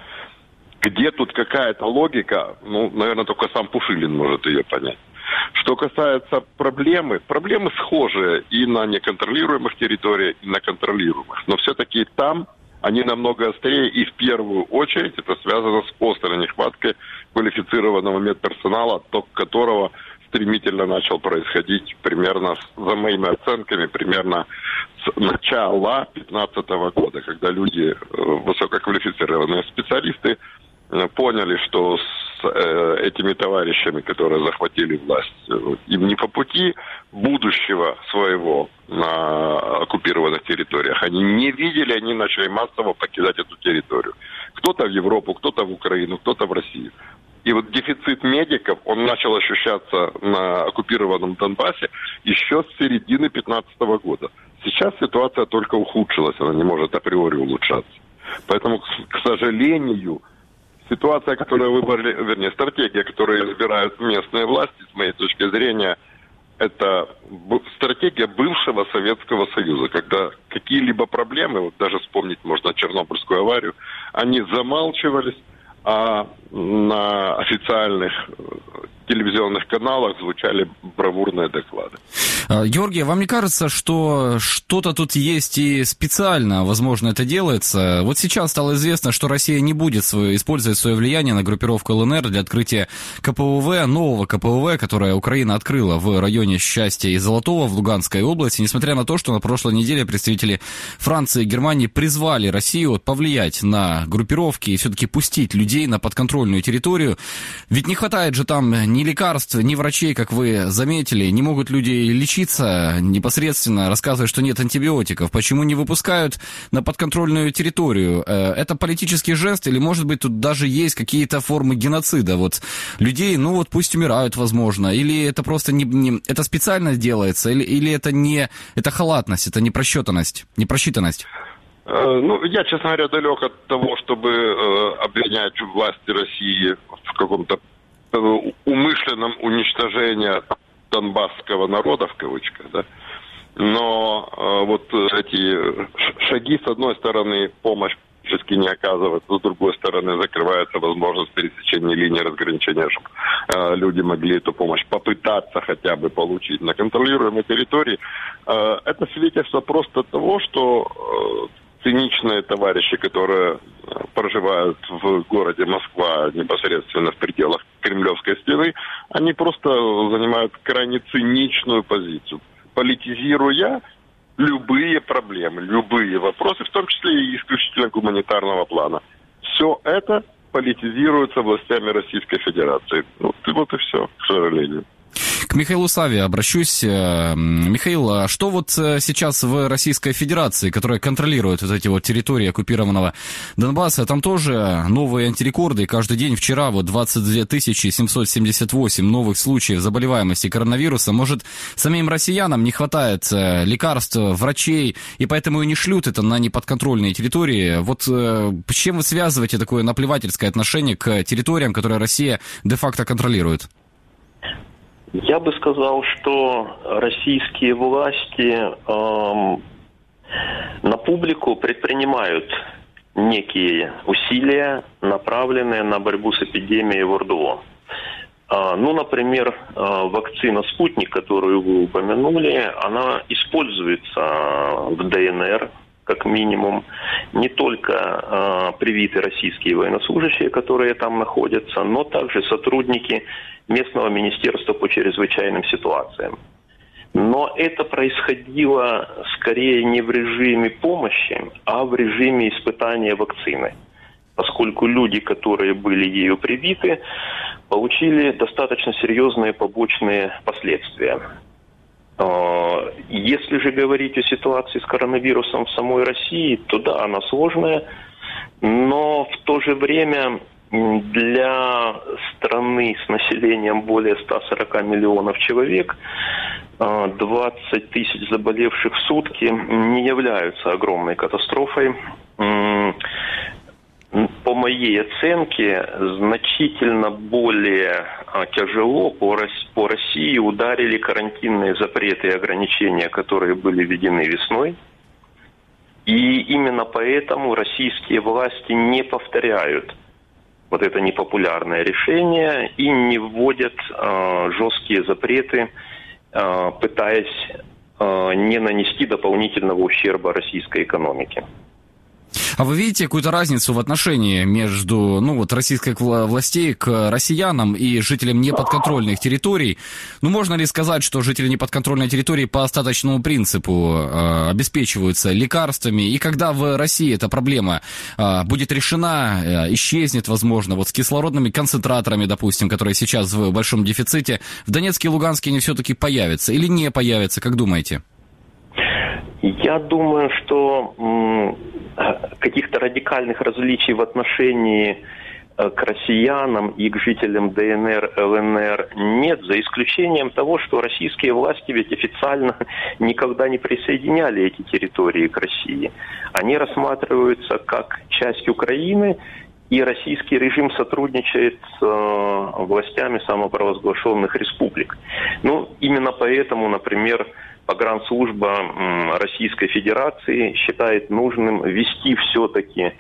Где тут какая-то логика, ну, наверное, только сам Пушилин может ее понять. Что касается проблемы, проблемы схожие и на неконтролируемых территориях, и на контролируемых. Но все-таки там они намного острее, и в первую очередь это связано с острой нехваткой квалифицированного медперсонала, отток которого стремительно начал происходить примерно, за моими оценками, примерно с начала две тысячи пятнадцатого года, когда люди, высококвалифицированные специалисты, поняли, что с э, этими товарищами, которые захватили власть, им не по пути будущего своего на оккупированных территориях. Они не видели, они начали массово покидать эту территорию. Кто-то в Европу, кто-то в Украину, кто-то в Россию. И вот дефицит медиков, он начал ощущаться на оккупированном Донбассе еще с середины две тысячи пятнадцатого года. Сейчас ситуация только ухудшилась, она не может априори улучшаться. Поэтому, к сожалению, ситуация, которую выбрали, вернее, стратегия, которую избирают местные власти, с моей точки зрения, это стратегия бывшего Советского Союза, когда какие-либо проблемы, вот даже вспомнить можно Чернобыльскую аварию, они замалчивались, а на официальных телевизионных каналах звучали бравурные доклады. Георгий, вам не кажется, что что-то тут есть и специально, возможно, это делается? Вот сейчас стало известно, что Россия не будет свое, использовать свое влияние на группировку ЛНР для открытия КПВВ, нового КПВВ, которое Украина открыла в районе Счастья и Золотого в Луганской области, несмотря на то, что на прошлой неделе представители Франции и Германии призвали Россию повлиять на группировки и все-таки пустить людей на подконтрольную территорию. Ведь не хватает же там ни лекарств, ни врачей, как вы заметили, не могут люди лечиться непосредственно, рассказывая, что нет антибиотиков. Почему не выпускают на подконтрольную территорию? Это политический жест или, может быть, тут даже есть какие-то формы геноцида? Вот людей, ну вот пусть умирают, возможно, или это просто не, не это специально делается, или, или это не это халатность, это непросчитанность, непросчитанность? Ну, я, честно говоря, далек от того, чтобы э, обвинять власти России в каком-то умышленном уничтожении донбасского народа, в кавычках, да. Но э, вот эти шаги, с одной стороны, помощь практически не оказывается, с другой стороны, закрывается возможность пересечения линии разграничения, чтобы э, люди могли эту помощь попытаться хотя бы получить на контролируемой территории. Э, это свидетельство просто того, что э, циничные товарищи, которые проживают в городе Москва непосредственно в пределах Кремлевской стены, они просто занимают крайне циничную позицию, политизируя любые проблемы, любые вопросы, в том числе и исключительно гуманитарного плана. Все это политизируется властями Российской Федерации. Вот, вот и все, к сожалению. К Михаилу Саве обращусь. Михаил, а что вот сейчас в Российской Федерации, которая контролирует вот эти вот территории оккупированного Донбасса, там тоже новые антирекорды. Каждый день вчера вот двадцать две тысячи семьсот семьдесят восемь новых случаев заболеваемости коронавирусом. Может, самим россиянам не хватает лекарств, врачей, и поэтому и не шлют это на неподконтрольные территории. Вот с чем вы связываете такое наплевательское отношение к территориям, которые Россия де-факто контролирует? Я бы сказал, что российские власти эм, на публику предпринимают некие усилия, направленные на борьбу с эпидемией в ОРДЛО. Э, ну, например, э, вакцина «Спутник», которую вы упомянули, она используется в ДНР, как минимум, не только э, привиты российские военнослужащие, которые там находятся, но также сотрудники местного министерства по чрезвычайным ситуациям. Но это происходило скорее не в режиме помощи, а в режиме испытания вакцины, поскольку люди, которые были ею привиты, получили достаточно серьезные побочные последствия. Если же говорить о ситуации с коронавирусом в самой России, то да, она сложная, но в то же время для страны с населением более ста сорока миллионов человек двадцать тысяч заболевших в сутки не являются огромной катастрофой. По моей оценке, значительно более тяжело по России ударили карантинные запреты и ограничения, которые были введены весной. И именно поэтому российские власти не повторяют вот это непопулярное решение и не вводят э, жесткие запреты, э, пытаясь э, не нанести дополнительного ущерба российской экономике. А вы видите какую-то разницу в отношении между, ну, вот, российских властей к россиянам и жителям неподконтрольных территорий? Ну, можно ли сказать, что жители неподконтрольной территории по остаточному принципу э, обеспечиваются лекарствами, и когда в России эта проблема э, будет решена, э, исчезнет, возможно, вот с кислородными концентраторами, допустим, которые сейчас в большом дефиците, в Донецке и Луганске они все-таки появятся или не появятся, как думаете? Я думаю, что м- каких-то радикальных различий в отношении э, к россиянам и к жителям ДНР, ЛНР нет, за исключением того, что российские власти ведь официально никогда не присоединяли эти территории к России. Они рассматриваются как часть Украины, и российский режим сотрудничает с э, властями самопровозглашенных республик. Ну, именно поэтому, например, погранслужба Российской Федерации считает нужным ввести все-таки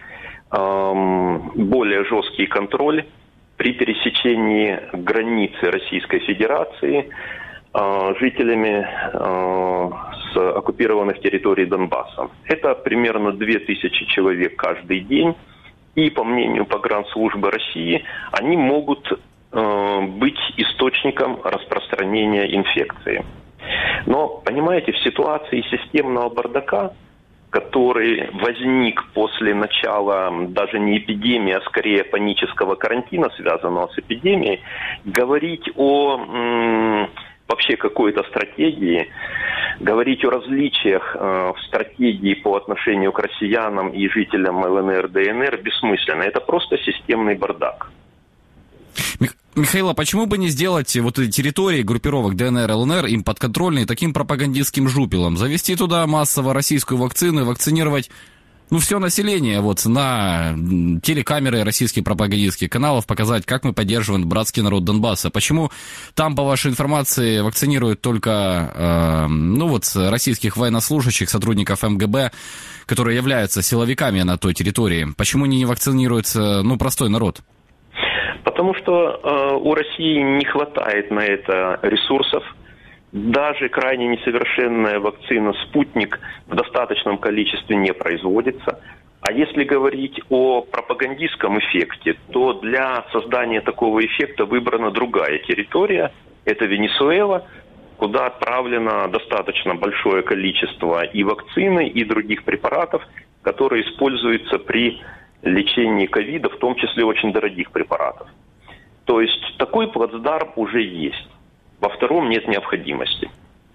э, более жесткий контроль при пересечении границы Российской Федерации э, жителями э, с оккупированных территорий Донбасса. Это примерно две тысячи человек каждый день. И, по мнению погранслужбы России, они могут э, быть источником распространения инфекции. Но, понимаете, в ситуации системного бардака, который возник после начала даже не эпидемии, а скорее панического карантина, связанного с эпидемией, говорить о м, вообще какой-то стратегии, говорить о различиях э, в стратегии по отношению к россиянам и жителям ЛНР, ДНР бессмысленно. Это просто системный бардак. Михаил, а почему бы не сделать вот эти территории группировок ДНР, ЛНР им подконтрольные таким пропагандистским жупелом? Завести туда массово российскую вакцину и вакцинировать, ну, все население вот на телекамеры российских пропагандистских каналов, показать, как мы поддерживаем братский народ Донбасса. Почему там, по вашей информации, вакцинируют только, э, ну, вот, российских военнослужащих, сотрудников МГБ, которые являются силовиками на той территории? Почему не вакцинируется, ну, простой народ? Потому что э, у России не хватает на это ресурсов. Даже крайне несовершенная вакцина «Спутник» в достаточном количестве не производится. А если говорить о пропагандистском эффекте, то для создания такого эффекта выбрана другая территория. Это Венесуэла, куда отправлено достаточно большое количество и вакцины, и других препаратов, которые используются при лечении ковида, в том числе очень дорогих препаратов. То есть такой плацдарм уже есть. Во втором нет необходимости.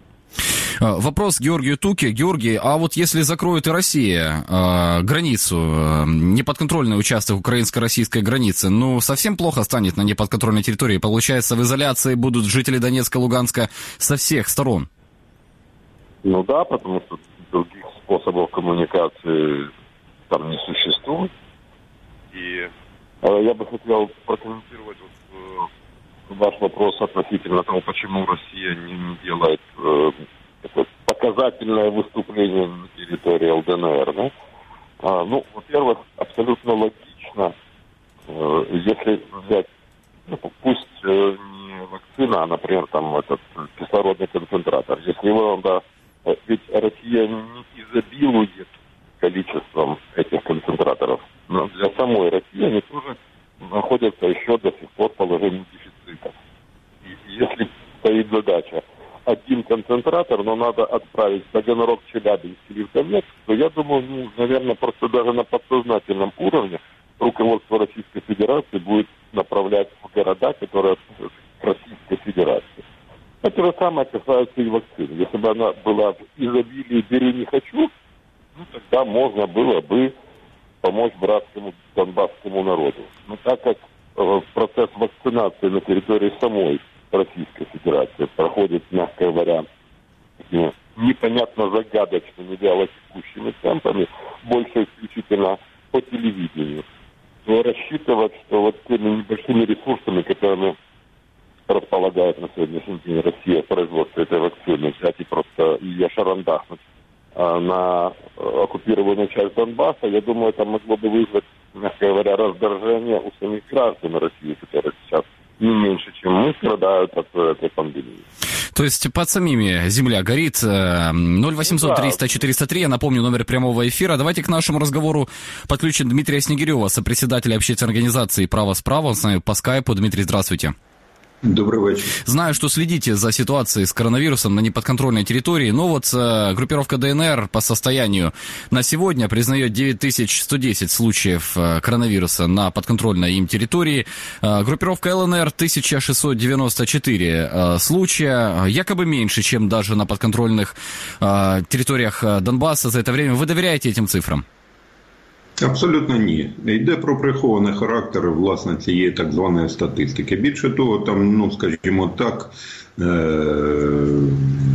Вопрос Георгию Туке. Георгий, а вот если закроет и Россия э, границу, э, неподконтрольный участок украинско-российской границы, ну, совсем плохо станет на неподконтрольной территории? Получается, в изоляции будут жители Донецка, Луганска со всех сторон? Ну да, потому что других способов коммуникации там не существует. И э, я бы хотел прокомментировать вот, э, ваш вопрос относительно того, почему Россия не, не делает... Э, такое показательное выступление на территории ЛДНР. Да? А, ну, во-первых, абсолютно логично, э, если взять, ну, пусть э, не вакцина, а, например, там этот кислородный концентратор. Если его, да, ведь Россия не изобилует количеством этих концентраторов, но для самой России они тоже находятся еще до сих пор в положении дефицита. И если стоит задача один концентратор, но надо отправить в Таганрог, Челябинск или в Донецк, то я думаю, ну, наверное, просто даже на подсознательном уровне руководство Российской Федерации будет направлять в города, которые относятся к Российской Федерации. Это же самое касается и вакцины. Если бы она была в изобилии «бери, не хочу», ну, тогда можно было бы помочь братскому донбасскому народу. Но так как э, процесс вакцинации на территории самой Российской Федерации проходит, мягко говоря, непонятно загадочными вялотекущими темпами, больше исключительно по телевидению, то рассчитывать, что вот теми небольшими ресурсами, которыми располагает на сегодняшний день Россия в производстве этой вакцины, взять и просто ее шарандахнуть а, на а, оккупированную часть Донбасса, я думаю, это могло бы вызвать, мягко говоря, раздражение у самих граждан России, которые сейчас не меньше, чем мы, страдают от этой пандемии. То есть под самими земля горит. Ноль восемьсот триста четыреста три, я напомню, номер прямого эфира. Давайте к нашему разговору подключим Дмитрия Снегирева, сопредседателя общественной организации «Право справа». Он с нами по скайпу. Дмитрий, здравствуйте. Добрый вечер. Знаю, что следите за ситуацией с коронавирусом на неподконтрольной территории, но вот э, группировка ДНР по состоянию на сегодня признает девять тысяч сто десять случаев э, коронавируса на подконтрольной им территории. Э, группировка ЛНР тысяча шестьсот девяносто четыре э, случая, якобы меньше, чем даже на подконтрольных э, территориях Донбасса за это время. Вы доверяете этим цифрам? Абсолютно ні. Йде про прихований характер, власне, цієї так званої статистики. Більше того, там, ну, скажімо так, е-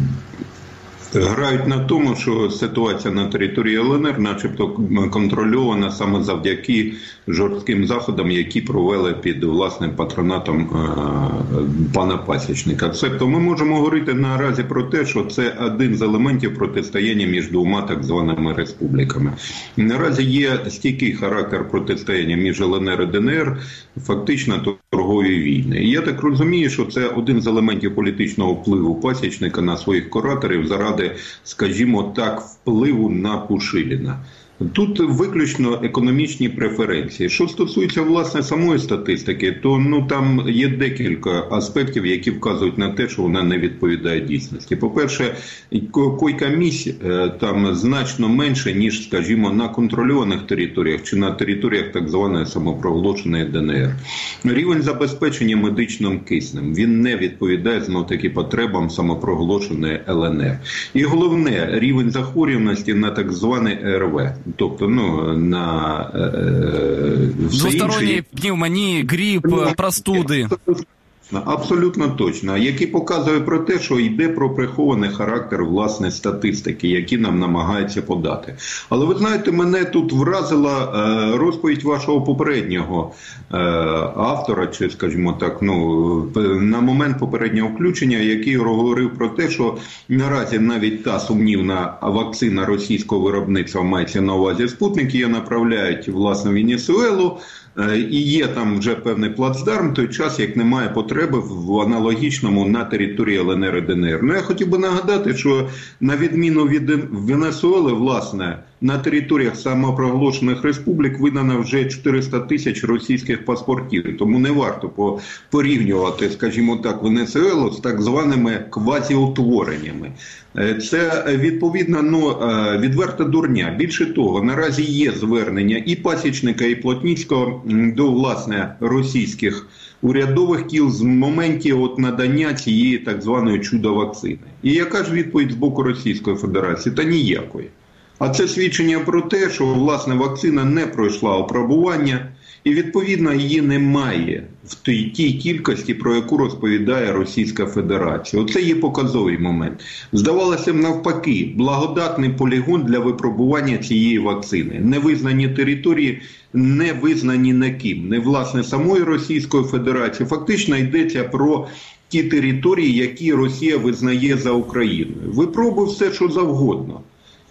грають на тому, що ситуація на території ЛНР начебто контрольована саме завдяки жорстким заходам, які провели під власним патронатом е- пана Пасічника. Тобто ми можемо говорити наразі про те, що це один з елементів протистояння між двома так званими республіками. Наразі є стійкий характер протистояння між ЛНР і ДНР, фактично торгової війни. І я так розумію, що це один з елементів політичного впливу Пасічника на своїх кураторів заради, скажімо так, впливу на Пушиліна. Тут виключно економічні преференції. Що стосується, власне, самої статистики, то, ну, там є декілька аспектів, які вказують на те, що вона не відповідає дійсності. По-перше, койка-місць там значно менше, ніж, скажімо, на контрольованих територіях чи на територіях так званої самопроголошеної ДНР. Рівень забезпечення медичним киснем, він не відповідає, знов-таки, потребам самопроголошеної ЛНР. І головне, рівень захворюваності на так зване РВ. Тобто, ну, на е, двосторонні пневмонії, грип, простуди. Абсолютно точно. Який показує про те, що йде про прихований характер, власне, статистики, які нам намагаються подати. Але ви знаєте, мене тут вразила е, розповідь вашого попереднього е, автора, чи, скажімо так, ну, на момент попереднього включення, який говорив про те, що наразі навіть та сумнівна вакцина російського виробництва, мається на увазі Спутник, її направляють, власне, в Венесуелу, і є там вже певний плацдарм, той час, як немає потреби в аналогічному на території ЛНР і ДНР. Ну, я хотів би нагадати, що на відміну від Венесуели, власне, на територіях самопроголошених республік видано вже чотириста тисяч російських паспортів. Тому не варто порівнювати, скажімо так, Венесуелу з так званими квазіутвореннями. Це, відповідно, ну, відверта дурня. Більше того, наразі є звернення і Пасічника, і Плотніцького до, власне, російських урядових кіл з моментів от надання цієї так званої чудо-вакцини. І яка ж відповідь з боку Російської Федерації? Та ніякої. А це свідчення про те, що, власне, вакцина не пройшла опробування і, відповідно, її немає в тій, тій кількості, про яку розповідає Російська Федерація. Оце є показовий момент. Здавалося б, навпаки, благодатний полігон для випробування цієї вакцини. Невизнані території, не визнані ніким, не, власне, самої Російської Федерації. Фактично йдеться про ті території, які Росія визнає за Україною. Випробуй все, що завгодно.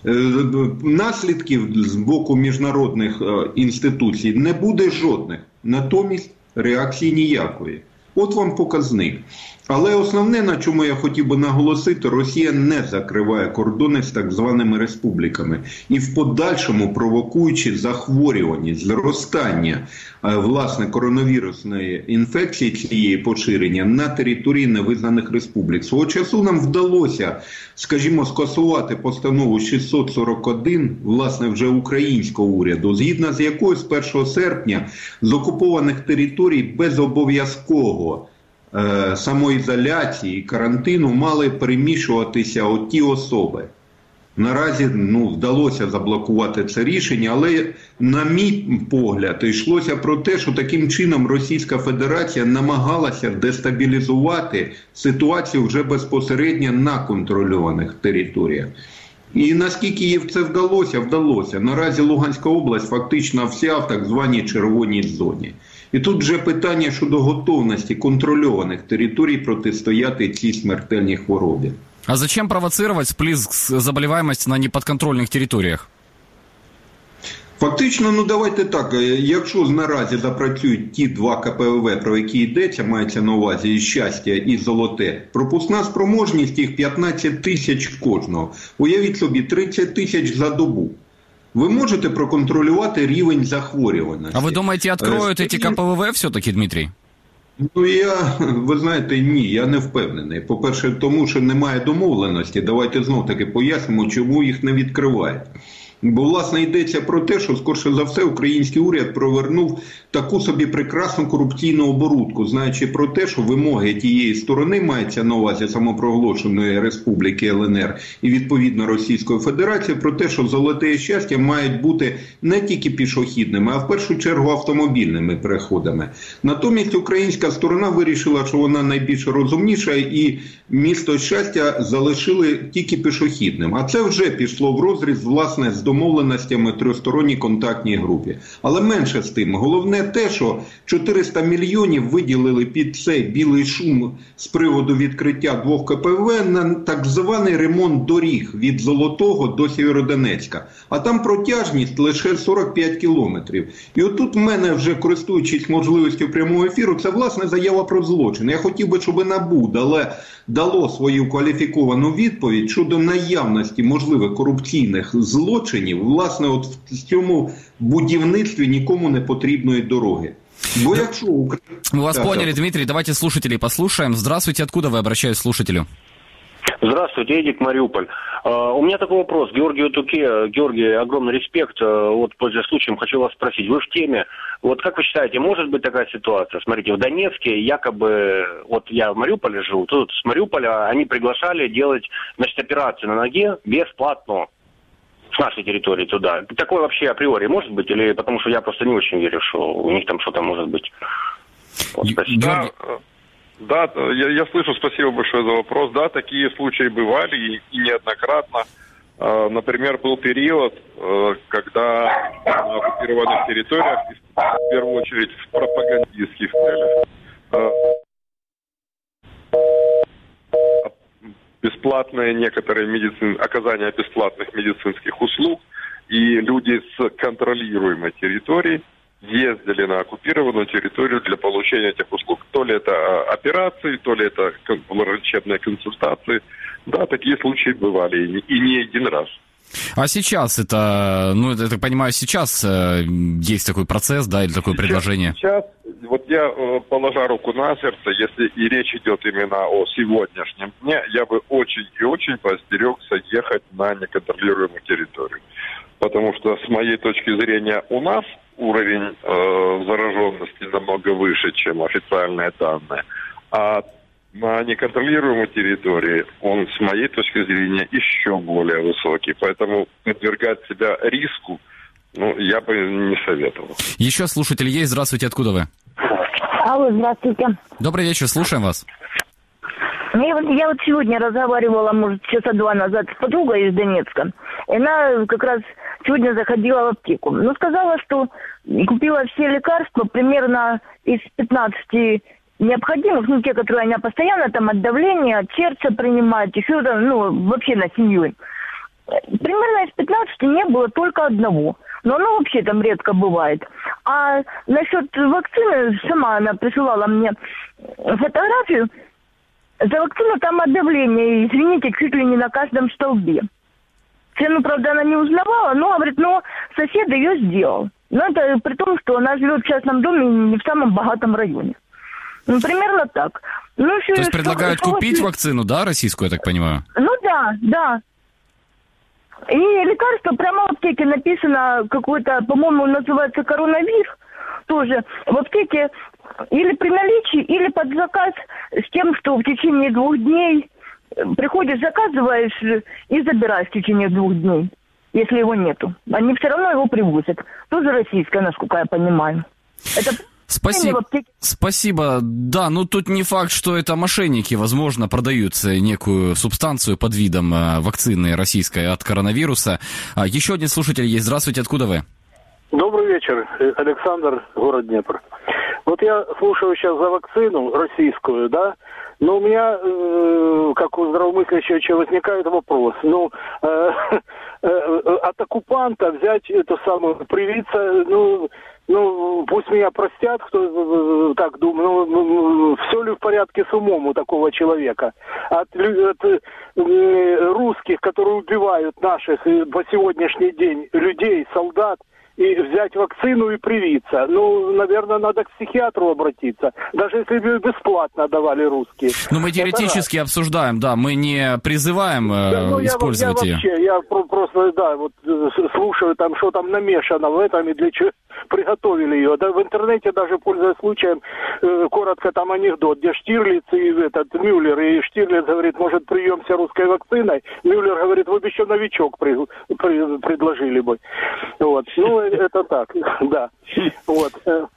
Наслідків з боку міжнародних інституцій не буде жодних. Натомість реакції ніякої. От вам показник. Але основне, на чому я хотів би наголосити, Росія не закриває кордони з так званими республіками. І в подальшому провокуючи захворюваність, зростання, власне, коронавірусної інфекції цієї поширення на території невизнаних республік. Свого часу нам вдалося, скажімо, скасувати постанову шістсот сорок один, власне, вже українського уряду, згідно з якою з першого серпня з окупованих територій без обов'язкового самоізоляції і карантину мали переміщуватися от ті особи. Наразі ну, вдалося заблокувати це рішення, але, на мій погляд, йшлося про те, що таким чином Російська Федерація намагалася дестабілізувати ситуацію вже безпосередньо на контрольованих територіях. І наскільки їй це вдалося? Вдалося. Наразі Луганська область фактично вся в так званій червоній зоні. І тут вже питання щодо готовності контрольованих територій протистояти цій смертельній хворобі. А зачем провоцировать всплеск заболеваемости на неподконтрольних територіях? Фактично, ну давайте так, якщо наразі запрацюють ті два ка пе ве ве, про які йдеться, мається на увазі і Щастя, і Золоте, пропускна спроможність їх п'ятнадцять тисяч кожного. Уявіть собі, тридцять тисяч за добу. Ви можете проконтролювати рівень захворюваності. А ви думаєте, відкриють ці ка пе ве ве все-таки, Дмитрій? Ну, я, ви знаєте, ні, я не впевнений. По-перше, тому що немає домовленості. Давайте знов-таки пояснимо, чому їх не відкривають. Бо, власне, йдеться про те, що, скорше за все, український уряд провернув таку собі прекрасну корупційну оборудку, знаючи про те, що вимоги тієї сторони, мається на увазі самопроголошеної Республіки ел ен ер і, відповідно, Російської Федерації, про те, що Золоте і Щастя мають бути не тільки пішохідними, а в першу чергу автомобільними переходами. Натомість українська сторона вирішила, що вона найбільш розумніша і місто Щастя залишили тільки пішохідним. А це вже пішло в розріз, власне, з домовленостями трьохсторонній контактній групі. Але менше з тим. Головне те, що чотириста мільйонів виділили під цей білий шум з приводу відкриття двох ка пе ве ве на так званий ремонт доріг від Золотого до Сєвєродонецька. А там протяжність лише сорок п'ять кілометрів. І отут в мене, вже користуючись можливістю прямого ефіру, це, власне, заява про злочин. Я хотів би, щоб НАБУ дало, дало свою кваліфіковану відповідь щодо наявності можливих корупційних злочинів, власне, от в цьому будівництві нікому не потрібної дороги. Бо якщо Украина... Мы вас да, поняли, да. Дмитрий. Давайте слушателей послушаем. Здравствуйте. Откуда вы? Обращаюсь к слушателю. Здравствуйте, Эдик, Мариуполь. Uh, у меня такой вопрос. Георгию Туке. Георгий, огромный респект. Uh, вот, пользуясь случаем, хочу вас спросить. Вы в теме. Вот как вы считаете, может быть такая ситуация? Смотрите, в Донецке якобы, вот я в Мариуполе живу, тут с Мариуполя они приглашали делать, значит, операцию на ноге бесплатно. С нашей территории туда. Такое вообще априори может быть? Или потому что я просто не очень верю, что у них там что-то может быть? Вот, да, да, я, я слышу, спасибо большое за вопрос. Да, такие случаи бывали и, и неоднократно. Например, был период, когда на оккупированных территориях, в первую очередь в пропагандистских целях, бесплатные некоторые медицин... оказание бесплатных медицинских услуг, и люди с контролируемой территории ездили на оккупированную территорию для получения этих услуг. То ли это операции, то ли это врачебные консультации. Да, такие случаи бывали, и не один раз. А сейчас это, ну, я так понимаю, сейчас э, есть такой процесс, да, или такое сейчас, предложение? Сейчас, вот я, э, положа руку на сердце, если и речь идет именно о сегодняшнем дне, я бы очень и очень поостерегся ехать на неконтролируемую территорию. Потому что, с моей точки зрения, у нас уровень э, зараженности намного выше, чем официальные данные. А на неконтролируемой территории он, с моей точки зрения, еще более высокий. Поэтому подвергать себя риску, ну, я бы не советовал. Еще слушатель есть. Здравствуйте, откуда вы? Алло, здравствуйте. Добрый вечер, слушаем вас. Я вот, я вот сегодня разговаривала, может, часа два назад с подругой из Донецка. И она как раз сегодня заходила в аптеку. Ну, сказала, что купила все лекарства примерно из пятнадцати необходимых, ну, те, которые она постоянно там от давления, от сердца принимает, еще там, ну, вообще на семью. Примерно из пятнадцати не было только одного. Но оно вообще там редко бывает. А насчет вакцины, сама она присылала мне фотографию. За вакцину там от давления, извините, чуть ли не на каждом столбе. Цену, правда, она не узнавала, но, говорит, ну, сосед ее сделал. Но это при том, что она живет в частном доме не в самом богатом районе. Ну, примерно так. Ну, То есть предлагают что, купить что... вакцину, да, российскую, я так понимаю? Ну, да, да. И лекарство прямо в аптеке написано, какой-то, по-моему, называется коронавир, тоже в аптеке или при наличии, или под заказ с тем, что в течение двух дней приходишь, заказываешь и забираешь в течение двух дней, если его нету. Они все равно его привозят. Тоже российское, насколько я понимаю. Это... Спасибо. Спасибо. Да, ну тут не факт, что это мошенники, возможно, продают некую субстанцию под видом вакцины российской от коронавируса. Еще один слушатель есть. Здравствуйте, откуда вы? Добрый вечер, Александр, город Днепр. Вот я слушаю сейчас за вакцину российскую, да, но у меня, э, как у здравомыслящего человека, возникает вопрос. Ну, э, э, от оккупанта взять эту самую, привиться, ну... Ну, пусть меня простят, кто так думает, ну, все ли в порядке с умом у такого человека? От, от э, русских, которые убивают наших по сегодняшний день людей, солдат, и взять вакцину и привиться. Ну, наверное, надо к психиатру обратиться. Даже если бы бесплатно давали русские. Ну, мы теоретически обсуждаем, да, мы не призываем э, да, ну, использовать я, я ее. Вообще, я просто, да, вот слушаю там, что там намешано в этом и для чего приготовили ее. Да, в интернете даже, пользуясь случаем, э, коротко там анекдот, где Штирлиц и этот Мюллер, и Штирлиц говорит, может, приемся русской вакциной. Мюллер говорит, вы бы еще новичок при, при, предложили бы. Вот, ну, это так, да. Вот.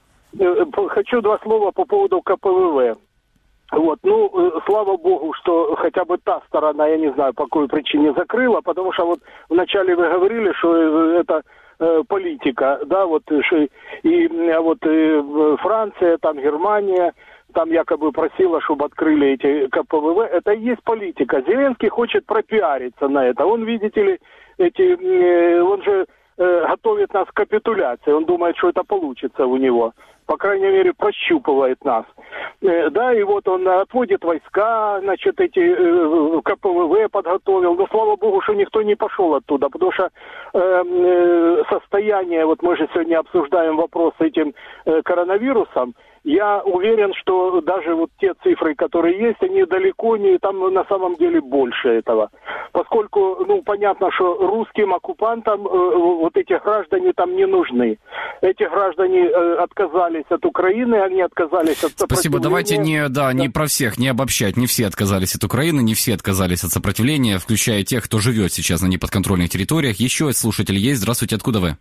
Хочу два слова по поводу ка пэ вэ вэ. Вот, ну, слава богу, что хотя бы та сторона, я не знаю, по какой причине закрыла, потому что вот вначале вы говорили, что это э, политика, да, вот, и а вот и Франция, там Германия, там якобы просила, чтобы открыли эти ка пэ вэ вэ. Это и есть политика. Зеленский хочет пропиариться на это. Он, видите ли, эти, э, он же э, готовит нас к капитуляции. Он думает, что это получится у него. По крайней мере, прощупывает нас. Э, да, и вот он отводит войска, значит, эти э, ка пэ вэ вэ подготовил. Но, слава богу, что никто не пошел оттуда, потому что э, э, состояние, вот мы же сегодня обсуждаем вопрос с этим э, коронавирусом, я уверен, что даже вот те цифры, которые есть, они далеко не, там на самом деле больше этого. Поскольку, ну, понятно, что русским оккупантам э, вот эти граждане там не нужны. Эти граждане э, отказались от Украины, они отказались от сопротивления. Спасибо, давайте не, да, не про всех, не обобщать. Не все отказались от Украины, не все отказались от сопротивления, включая тех, кто живет сейчас на неподконтрольных территориях. Еще слушатель есть. Здравствуйте, откуда вы?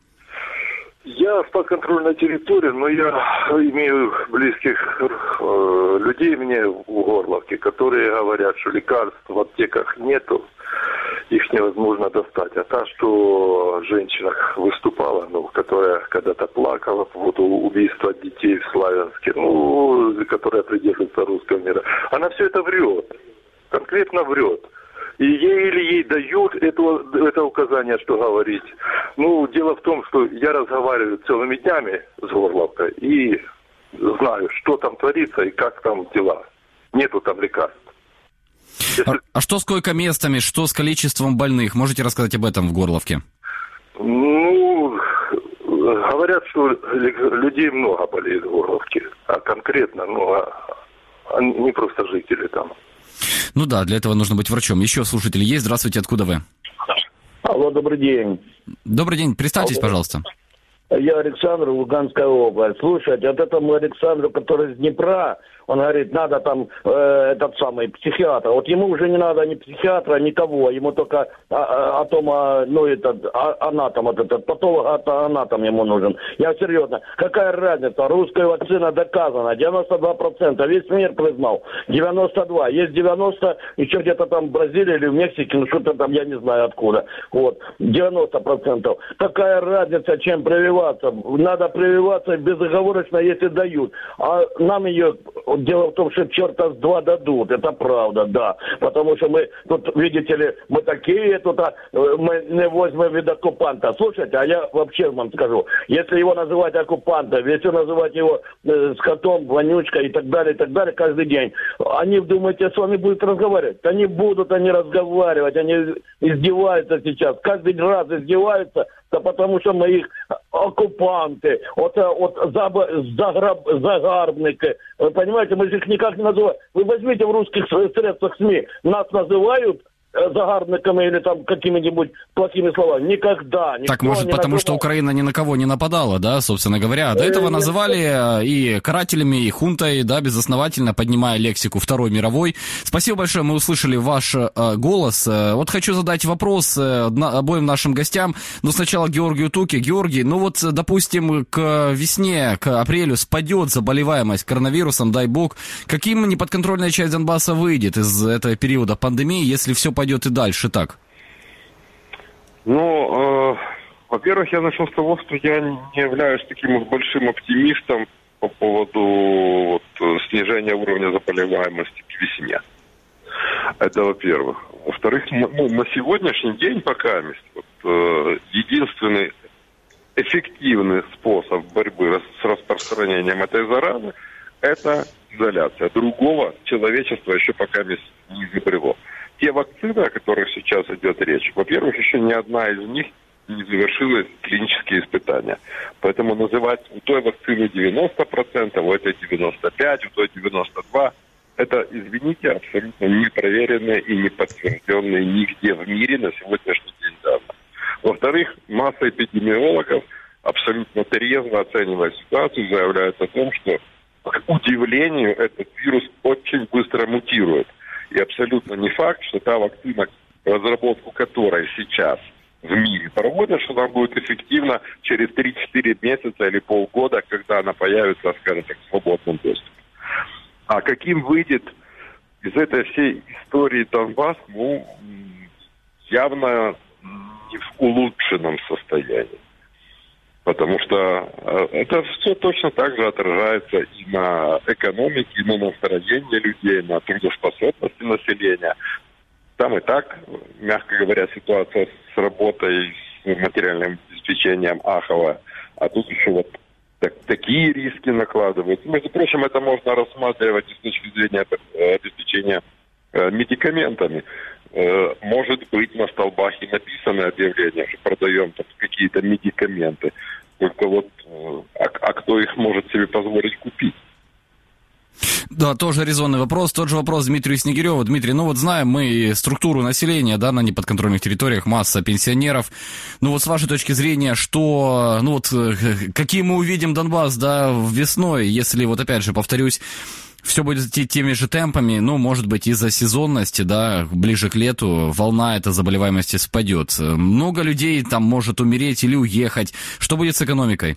Я в подконтрольной территории, но я имею близких э, людей мне в Горловке, которые говорят, что лекарств в аптеках нету, их невозможно достать. А та, что женщина выступала, ну, которая когда-то плакала по поводу убийства детей в Славянске, ну, которая придерживается русского мира, она все это врет, конкретно врет. И ей или ей дают это, это указание, что говорить. Ну, дело в том, что я разговариваю целыми днями с Горловкой и знаю, что там творится и как там дела. Нету там лекарств. А, а что с койко-местами, что с количеством больных? Можете рассказать об этом в Горловке? Ну, говорят, что людей много болеет в Горловке, а конкретно, ну, а не просто жители там. Ну да, для этого нужно быть врачом. Еще слушатели есть. Здравствуйте, откуда вы? Алло, добрый день. Добрый день, представьтесь, Алло. пожалуйста. Я Александр, Луганская область. Слушайте, вот этому Александру, который из Днепра, он говорит, надо там э, этот самый психиатр. Вот ему уже не надо ни психиатра, никого. Ему только а, атома, ну этот а, анатом, вот этот патологоанатом ему нужен. Я серьезно. Какая разница? Русская вакцина доказана. девяносто два процента. Весь мир признал. девяносто два. Есть девяносто, еще где-то там в Бразилии или в Мексике, ну что-то там, я не знаю откуда. Вот. девяносто процентов. Какая разница, чем прививаться? Надо прививаться безоговорочно, если дают. А нам ее... Дело в том, что черта с два дадут, это правда, да. Потому что мы тут, видите ли, мы такие тут, а, мы не возьмем від оккупанта. Слушайте, а я вообще вам скажу, если его называть оккупантом, если называть его э, скотом, вонючкой и так далее, и так далее, каждый день, они, думаете, с вами будут разговаривать? Они будут, они разговаривать, они издеваются сейчас, каждый раз издеваются, да потому что мы их оккупанты, вот, вот заграб, загарбники, вы понимаете, мы же их никак не называем. Вы возьмите в русских средствах СМИ, нас называют загарбниками или там какими-нибудь плохими словами. Никогда. Так, может, потому называл. Что Украина ни на кого не нападала, да, собственно говоря. До этого называли и карателями, и хунтой, да, безосновательно, поднимая лексику Второй мировой. Спасибо большое, мы услышали ваш э, голос. Вот хочу задать вопрос э, обоим нашим гостям. Но сначала Георгию Туке. Георгий, ну вот, допустим, к весне, к апрелю спадет заболеваемость коронавирусом, дай бог. Каким неподконтрольная часть Донбасса выйдет из этого периода пандемии, если все пойдет и дальше так? Ну, э, во-первых, я начну с того, что я не являюсь таким уж большим оптимистом по поводу вот, снижения уровня заболеваемости к весне. Это во-первых. Во-вторых, ну, на сегодняшний день пока вот, э, единственный эффективный способ борьбы с распространением этой заразы – это изоляция. Другого человечество еще пока не изобрело. Те вакцины, о которых сейчас идет речь, во-первых, еще ни одна из них не завершила клинические испытания. Поэтому называть у той вакцины девяносто процентов, у этой девяносто пять процентов, у той девяносто два процента, это, извините, абсолютно непроверенные и не подтвержденные нигде в мире на сегодняшний день данные. Во-вторых, масса эпидемиологов, абсолютно трезво оценивая ситуацию, заявляют о том, что, к удивлению, этот вирус очень быстро мутирует. И абсолютно не факт, что та вакцина, разработку которой сейчас в мире проводят, что она будет эффективна через три-четыре месяца или полгода, когда она появится, скажем так, в свободном доступе. А каким выйдет из этой всей истории Донбасс, ну, явно не в улучшенном состоянии. Потому что это все точно так же отражается и на экономике, и на настроении людей, на трудоспособности населения. Там и так, мягко говоря, ситуация с работой, с материальным обеспечением аховая. А тут еще вот так, такие риски накладываются. Между прочим, это можно рассматривать и с точки зрения обеспечения э, медикаментами. Э, может быть, на столбах и написано объявление, что продаем там какие-то медикаменты. Только вот, а, а кто их может себе позволить купить? Да, тоже резонный вопрос. Тот же вопрос Дмитрию Снегиреву. Дмитрий, ну вот знаем мы структуру населения, да, на неподконтрольных территориях, масса пенсионеров. Ну вот с вашей точки зрения, что, ну вот, какие мы увидим Донбасс, да, весной, если, вот опять же, повторюсь, все будет идти теми же темпами, ну, может быть, из-за сезонности, да, ближе к лету волна этой заболеваемости спадет. Много людей там может умереть или уехать. Что будет с экономикой?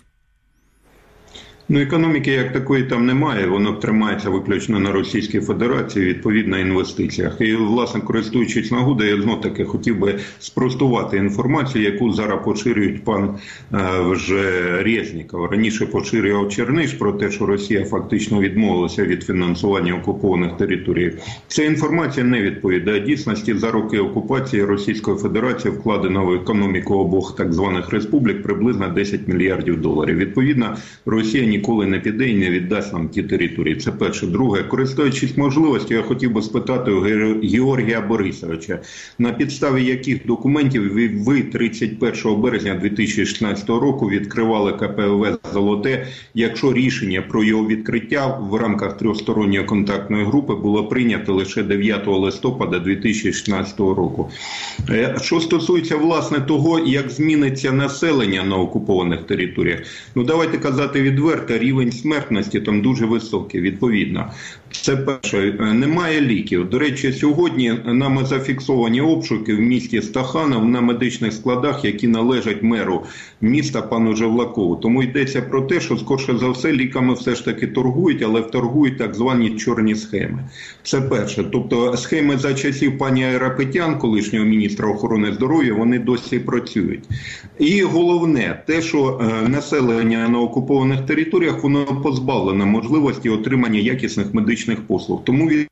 Ну, економіки як такої там немає, воно тримається виключно на Російській Федерації, відповідно, інвестиціях. І, власне, користуючись нагодою, я знов-таки хотів би спростувати інформацію, яку зараз поширюють пан е, вже Резніков. Раніше поширював Черниш про те, що Росія фактично відмовилася від фінансування окупованих територій. Ця інформація не відповідає дійсності. За роки окупації Російської Федерації вкладено в економіку обох так званих республік приблизно десять мільярдів доларів. Відповідно, Росія ніколи не піде і не віддасть нам ті території. Це перше. Друге, користуючись можливістю, я хотів би спитати у Георгія Борисовича, на підставі яких документів ви тридцять першого березня дві тисячі шістнадцятого року відкривали ка пе о ве «Золоте», якщо рішення про його відкриття в рамках трьохсторонньої контактної групи було прийнято лише дев'ятого листопада дві тисячі шістнадцятого року. Що стосується, власне, того, як зміниться населення на окупованих територіях, ну давайте казати відверто, рівень смертності там дуже високий, відповідно. Це перше. Немає ліків. До речі, сьогодні нами зафіксовані обшуки в місті Стаханов на медичних складах, які належать меру міста пану Жевлакову. Тому йдеться про те, що, скорше за все, ліками все ж таки торгують, але торгують так звані чорні схеми. Це перше. Тобто схеми за часів пані Айрапетян, колишнього міністра охорони здоров'я, вони досі працюють. І головне, те, що населення на окупованих територіях, воно позбавлено можливості отримання якісних медичних послуг. Тому від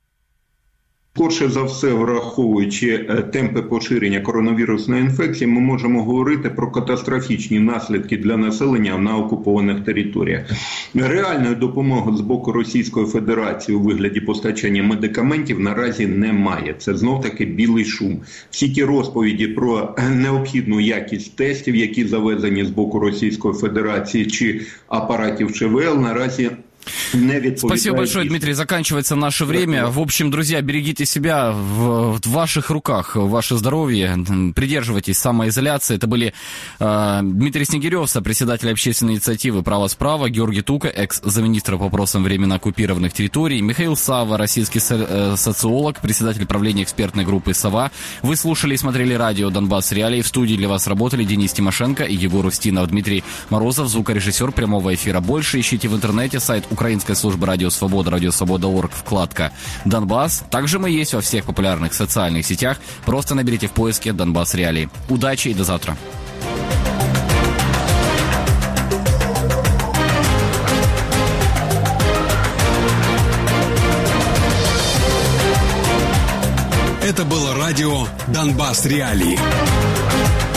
скорше за все, враховуючи темпи поширення коронавірусної інфекції, ми можемо говорити про катастрофічні наслідки для населення на окупованих територіях. Реальної допомоги з боку Російської Федерації у вигляді постачання медикаментів наразі немає. Це знов-таки білий шум. Всі ті розповіді про необхідну якість тестів, які завезені з боку Російської Федерації, чи апаратів ЧВЛ, наразі Спасибо большое, Дмитрий. Заканчивается наше время. В общем, друзья, берегите себя, в, в ваших руках ваше здоровье, придерживайтесь самоизоляции. Это были э, Дмитрий Снегирев, сопредседатель общественной инициативы «Право справа», Георгий Тука, экс-замминистра по вопросам временно оккупированных территорий, Михаил Савва, российский со- социолог, председатель правления экспертной группы «Сова». Вы слушали и смотрели радио «Донбасс Реалии». В студии для вас работали Денис Тимошенко и Егор Устинов. Дмитрий Морозов, звукорежиссер прямого эфира. Больше ищите в интернете сайт Украинской службы «Радио Свобода», радио свобода точка орг, вкладка «Донбасс». Также мы есть во всех популярных социальных сетях. Просто наберите в поиске «Донбасс Реалии». Удачи и до завтра. Это было радио «Донбасс Реалии».